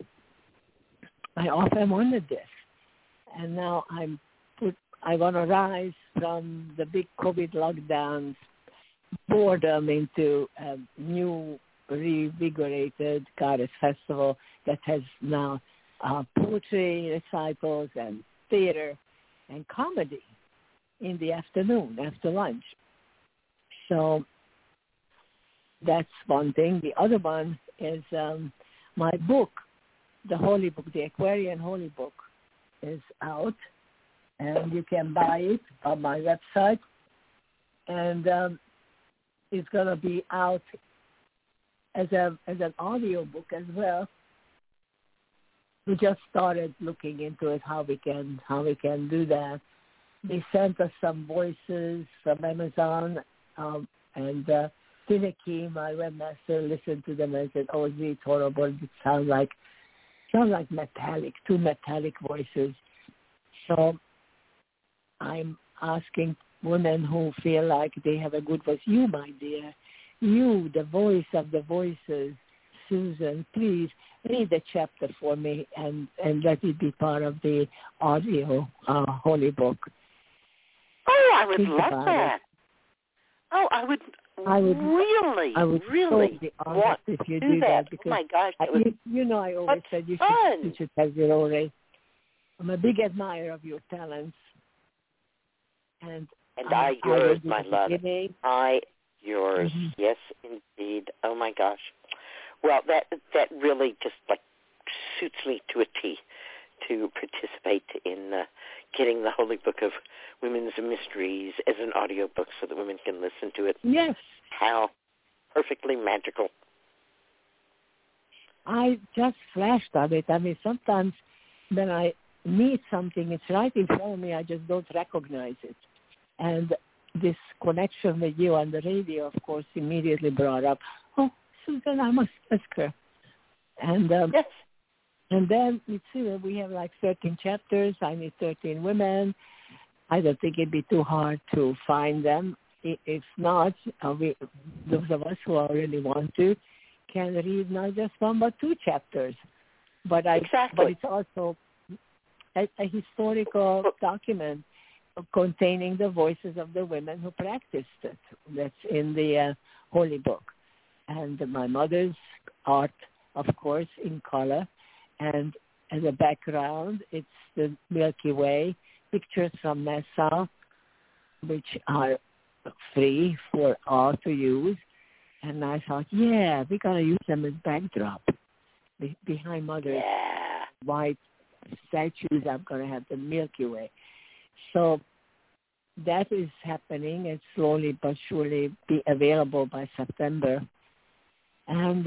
I often wanted this. And now I want to rise from the big COVID lockdowns, boredom into a new, reinvigorated Goddess Festival that has now poetry recitals and theater and comedy in the afternoon, after lunch. So that's one thing. The other one is my book, the Holy Book, the Aquarian Holy Book, is out, and you can buy it on my website. And it's going to be out as an audio book as well. We just started looking into it, how we can do that. They sent us some voices from Amazon, and Tineke, my webmaster, listened to them and said, "Oh, it's horrible. It sounds like metallic, two metallic voices." So I'm asking women who feel like they have a good voice, you, my dear, you, the voice of the voices, Susan, please read the chapter for me and let it be part of the audio Holy Book. Oh, I would love that. Oh, I would really want if you do that. Because oh my gosh, I always said you should have your own race. I'm a big admirer of your talents, and I yours, my love. I yours, yes, indeed. Oh my gosh. Well, that really just like suits me to a T to participate in getting the Holy Book of Women's Mysteries as an audio book so that women can listen to it. Yes. How perfectly magical. I just flashed on it. I mean, sometimes when I need something, it's right in front of me, I just don't recognize it. And this connection with you on the radio, of course, immediately brought up, oh, Susan, I must ask her. And yes. And then we have like 13 chapters. I need 13 women. I don't think it'd be too hard to find them. If not, those of us who really want to can read not just one but two chapters. But it's also a historical document containing the voices of the women who practiced it. That's in the Holy Book. And my mother's art, of course, in color. And as a background, it's the Milky Way, pictures from Nassau, which are free for all to use. And I thought, we're going to use them as backdrop. Behind Mother's white statues, I'm going to have the Milky Way. So that is happening. It's slowly but surely be available by September. And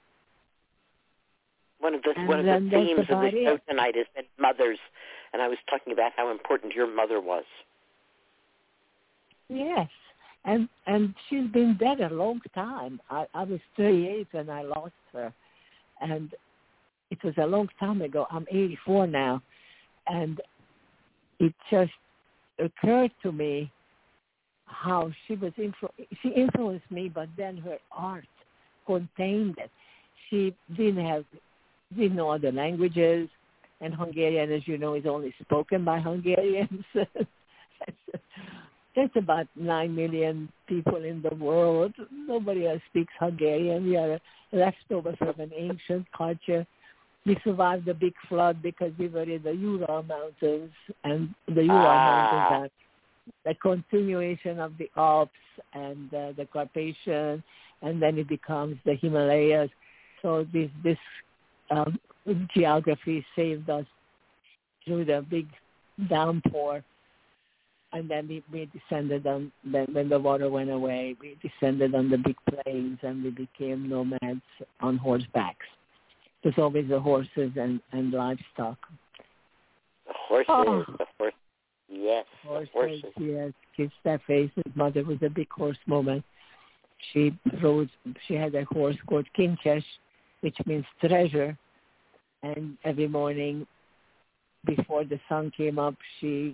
one of the themes of the show tonight is that mothers, and I was talking about how important your mother was. Yes, And she's been dead a long time. I was 38 when I lost her. And it was a long time ago. I'm 84 now. And it just occurred to me how she influenced me, but then her art contained it. She didn't know other languages, and Hungarian, as you know, is only spoken by Hungarians. There's about 9 million people in the world. Nobody else speaks Hungarian. We are leftovers from an ancient culture. We survived the big flood because we were in the Ural Mountains, and the Ural Mountains are the continuation of the Alps and the Carpathian, and then it becomes the Himalayas. So this geography saved us through the big downpour. And then we descended on, when the water went away, we descended on the big plains and we became nomads on horsebacks. There's always the horses and livestock. The horses, yes. Horses, yes. Kiss that face. His mother was a big horse woman. She had a horse called Kincses, which means treasure. And every morning before the sun came up, she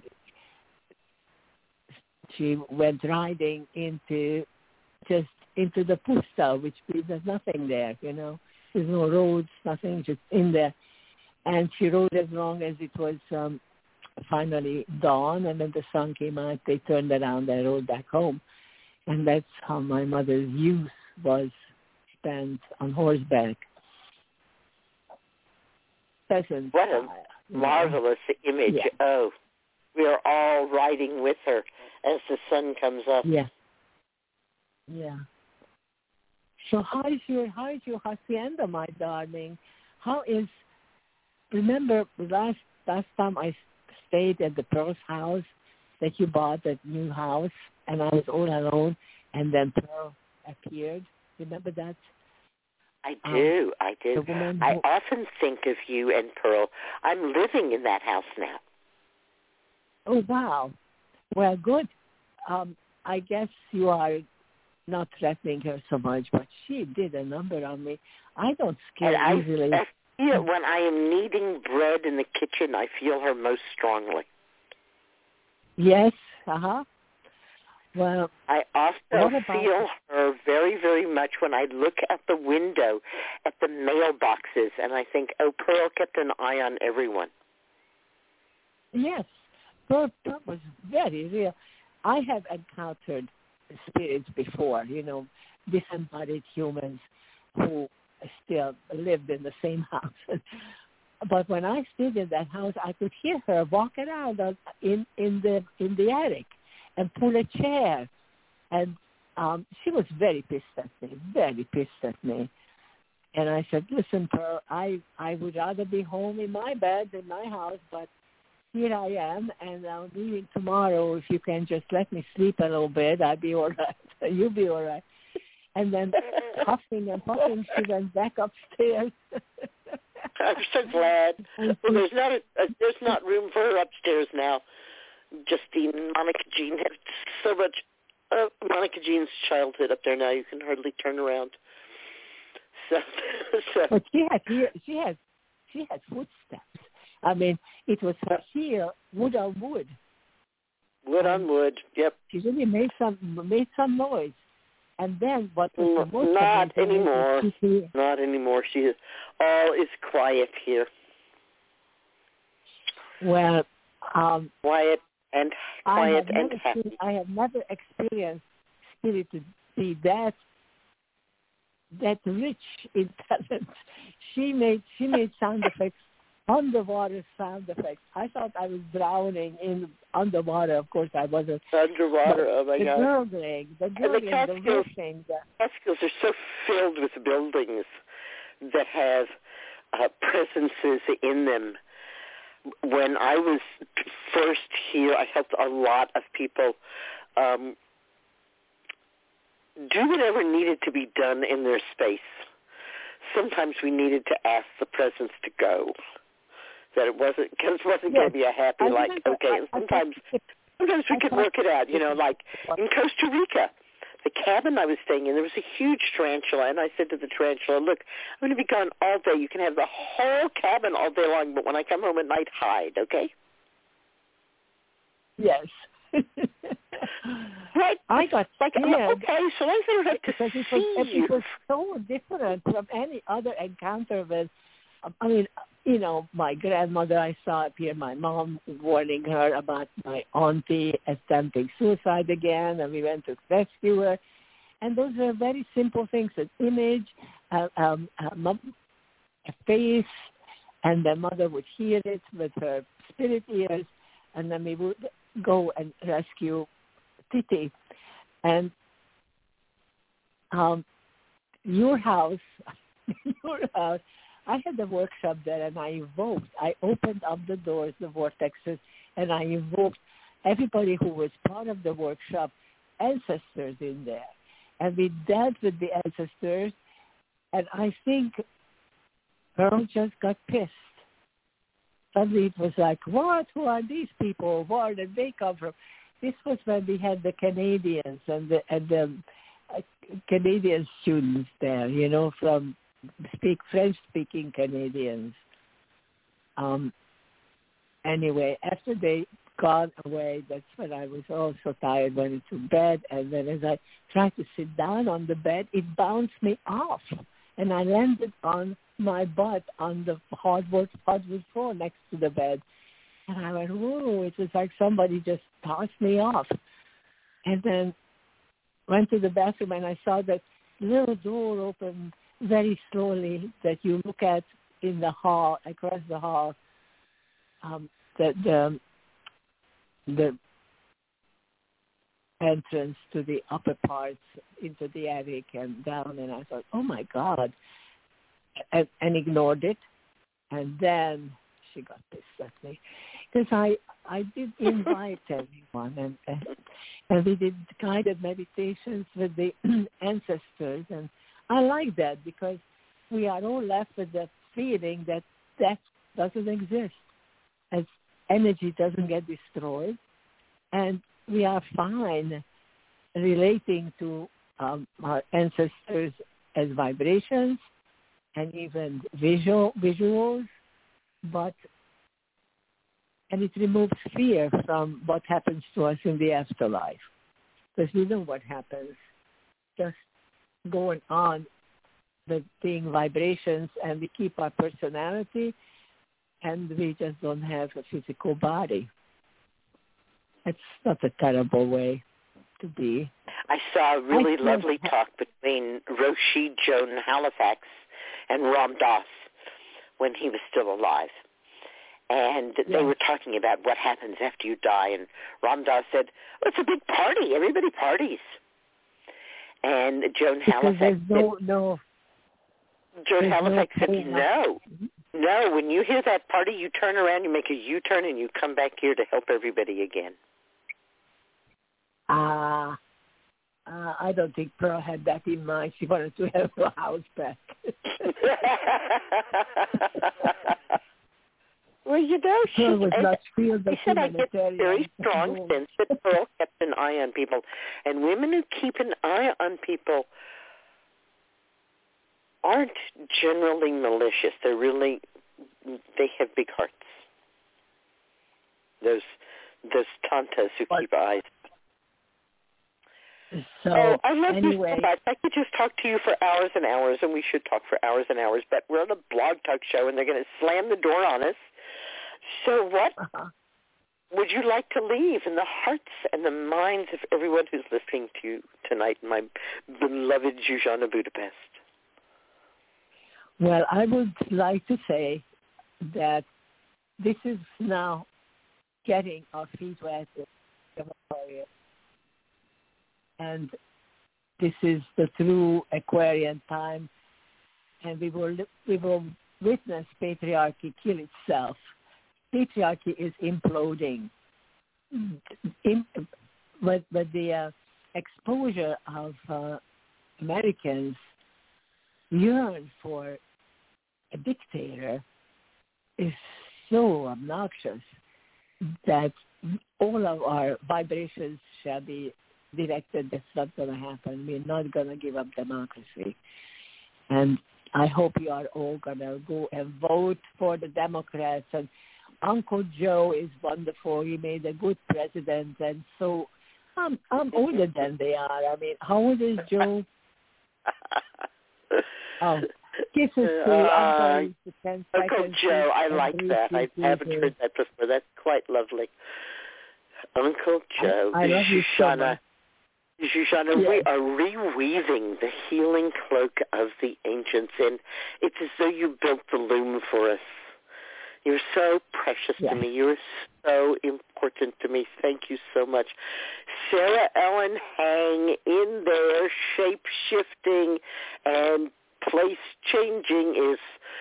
went riding into the pusta, which means there's nothing there, you know. There's no roads, nothing, just in there. And she rode as long as it was finally dawn, and then the sun came out, they turned around and rode back home. And that's how my mother's youth was spent on horseback. Peasant what a marvelous image. Yeah. Oh, we are all riding with her as the sun comes up. Yeah. Yeah. So how is your hacienda, my darling? Remember last time I stayed at the Pearl's house that you bought, that new house, and I was all alone, and then Pearl appeared. Remember that? I do. I often think of you and Pearl. I'm living in that house now. Oh, wow. Well, good. I guess you are not threatening her so much, but she did a number on me. I don't scare easily. I feel when I am kneading bread in the kitchen, I feel her most strongly. Yes, Well, I also feel her very, very much when I look at the window at the mailboxes, and I think, oh, Pearl kept an eye on everyone. Yes, Pearl was very real. I have encountered spirits before, you know, disembodied humans who still lived in the same house. But when I stayed in that house, I could hear her walk around in the attic and pull a chair. And she was very pissed at me. And I said, listen, Pearl, I would rather be home in my bed in my house, but here I am, and I'm leaving tomorrow. If you can just let me sleep a little bit, I'll be all right. You'll be all right. And then huffing and puffing, she went back upstairs. I'm so glad. Well, there's not room for her upstairs now. Justine, Monica Jean had so much Monica Jean's childhood up there now. You can hardly turn around. So. But she had footsteps. I mean, it was her heel, wood on wood. Wood on wood. Yep. She really made some noise. And then what was the most not anymore. Not anymore. All is quiet here. Well, quiet and happy. I have never experienced spirit to be that rich in talent. She made sound effects, underwater sound effects. I thought I was drowning in underwater. Of course, I wasn't. Underwater, oh my God. The Catskills are so filled with buildings that have presences in them. When I was first here, I helped a lot of people do whatever needed to be done in their space. Sometimes we needed to ask the presence to go. That it wasn't going to be a happy, sometimes we could work it out, you know, like in Costa Rica. the cabin I was staying in, there was a huge tarantula, and I said to the tarantula, look, I'm going to be gone all day. You can have the whole cabin all day long, but when I come home at night, hide, okay? Yes. Right. I got scared. Okay, so I don't have to because see you. It was so different from any other encounter with, I mean, you know, my grandmother, I saw appear, my mom warning her about my auntie attempting suicide again, and we went to rescue her. And those are very simple things, an image, a face, and the mother would hear it with her spirit ears, and then we would go and rescue Titi. And your house, I had a workshop there, and I opened up the doors, the vortexes, and I invoked everybody who was part of the workshop, ancestors in there. And we dealt with the ancestors, and I think Pearl just got pissed. Suddenly it was like, what? Who are these people? Where did they come from? This was when we had the Canadians and the Canadian students there, you know, from French-speaking Canadians. Anyway, after they got away, that's when I was also tired, went into bed, and then as I tried to sit down on the bed, it bounced me off, and I landed on my butt on the hardwood floor next to the bed. And I went, whoa, it was like somebody just tossed me off. And then went to the bathroom, and I saw that little door open very slowly that you look at in the hall, across the hall, the entrance to the upper parts into the attic and down. And I thought, oh, my God, and ignored it. And then she got pissed at me. Because I did invite everyone, and we did guided meditations with the ancestors, and I like that because we are all left with the feeling that death doesn't exist, as energy doesn't get destroyed, and we are fine relating to our ancestors as vibrations and even visuals, and it removes fear from what happens to us in the afterlife. Because we know what happens. Just going on, the being vibrations, and we keep our personality, and we just don't have a physical body. It's not a terrible way to be. I saw a really lovely talk between Roshi Joan Halifax and Ram Dass when he was still alive. And they were talking about what happens after you die. And Ram Dass said, oh, it's a big party. Everybody parties. And Joan Halifax said, no, when you hear that party, you turn around, you make a U-turn, and you come back here to help everybody again. I don't think Pearl had that in mind. She wanted to have her house back. Well, you know, she said I get a very strong sense that Pearl kept an eye on people. And women who keep an eye on people aren't generally malicious. They have big hearts. Those tantas who keep eyes. So, I love you so much. I could just talk to you for hours and hours, and we should talk for hours and hours, but we're on a blog talk show, and they're going to slam the door on us. So what would you like to leave in the hearts and the minds of everyone who's listening to you tonight, my beloved Zsuzsanna Budapest? Well, I would like to say that this is now getting our feet wet, and this is the true Aquarian time, and we will witness patriarchy kill itself. Patriarchy is imploding. But the exposure of Americans yearn for a dictator is so obnoxious that all of our vibrations shall be directed, that's not going to happen. We're not going to give up democracy. And I hope you are all going to go and vote for the Democrats. And Uncle Joe is wonderful. He made a good president. And so I'm older than they are. I mean, how old is Joe? Oh, kisses to Uncle Joe. I like that. I haven't heard that before. That's quite lovely. Uncle Joe. I love you so much. Shoshana, yes. We are reweaving the healing cloak of the ancients, and it's as though you built the loom for us. You're so precious to me. You're so important to me. Thank you so much. Sarah Ellen, hang in there. Shape-shifting and place-changing is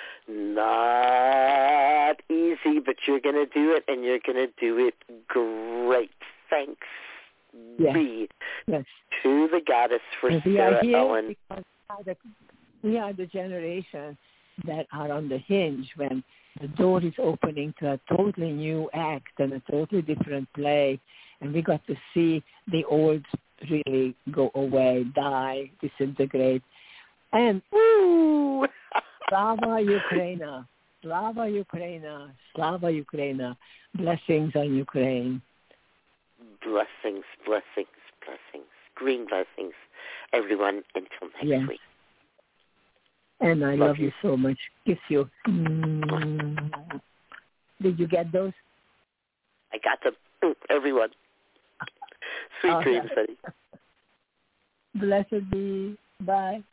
not easy, but you're going to do it, and you're going to do it great. Thanks be to the goddess for Sarah Ellen. We are the generation that are on the hinge when the door is opening to a totally new act and a totally different play, and we got to see the old really go away, die, disintegrate. And Slava Ukraina, Slava Ukraina, Slava Ukraina. Blessings on Ukraine. Blessings, blessings, blessings. Green blessings, everyone, until next week. And I love you so much. Kiss you. Did you get those? I got them. Everyone. Sweet dreams, honey. Blessed be. Bye.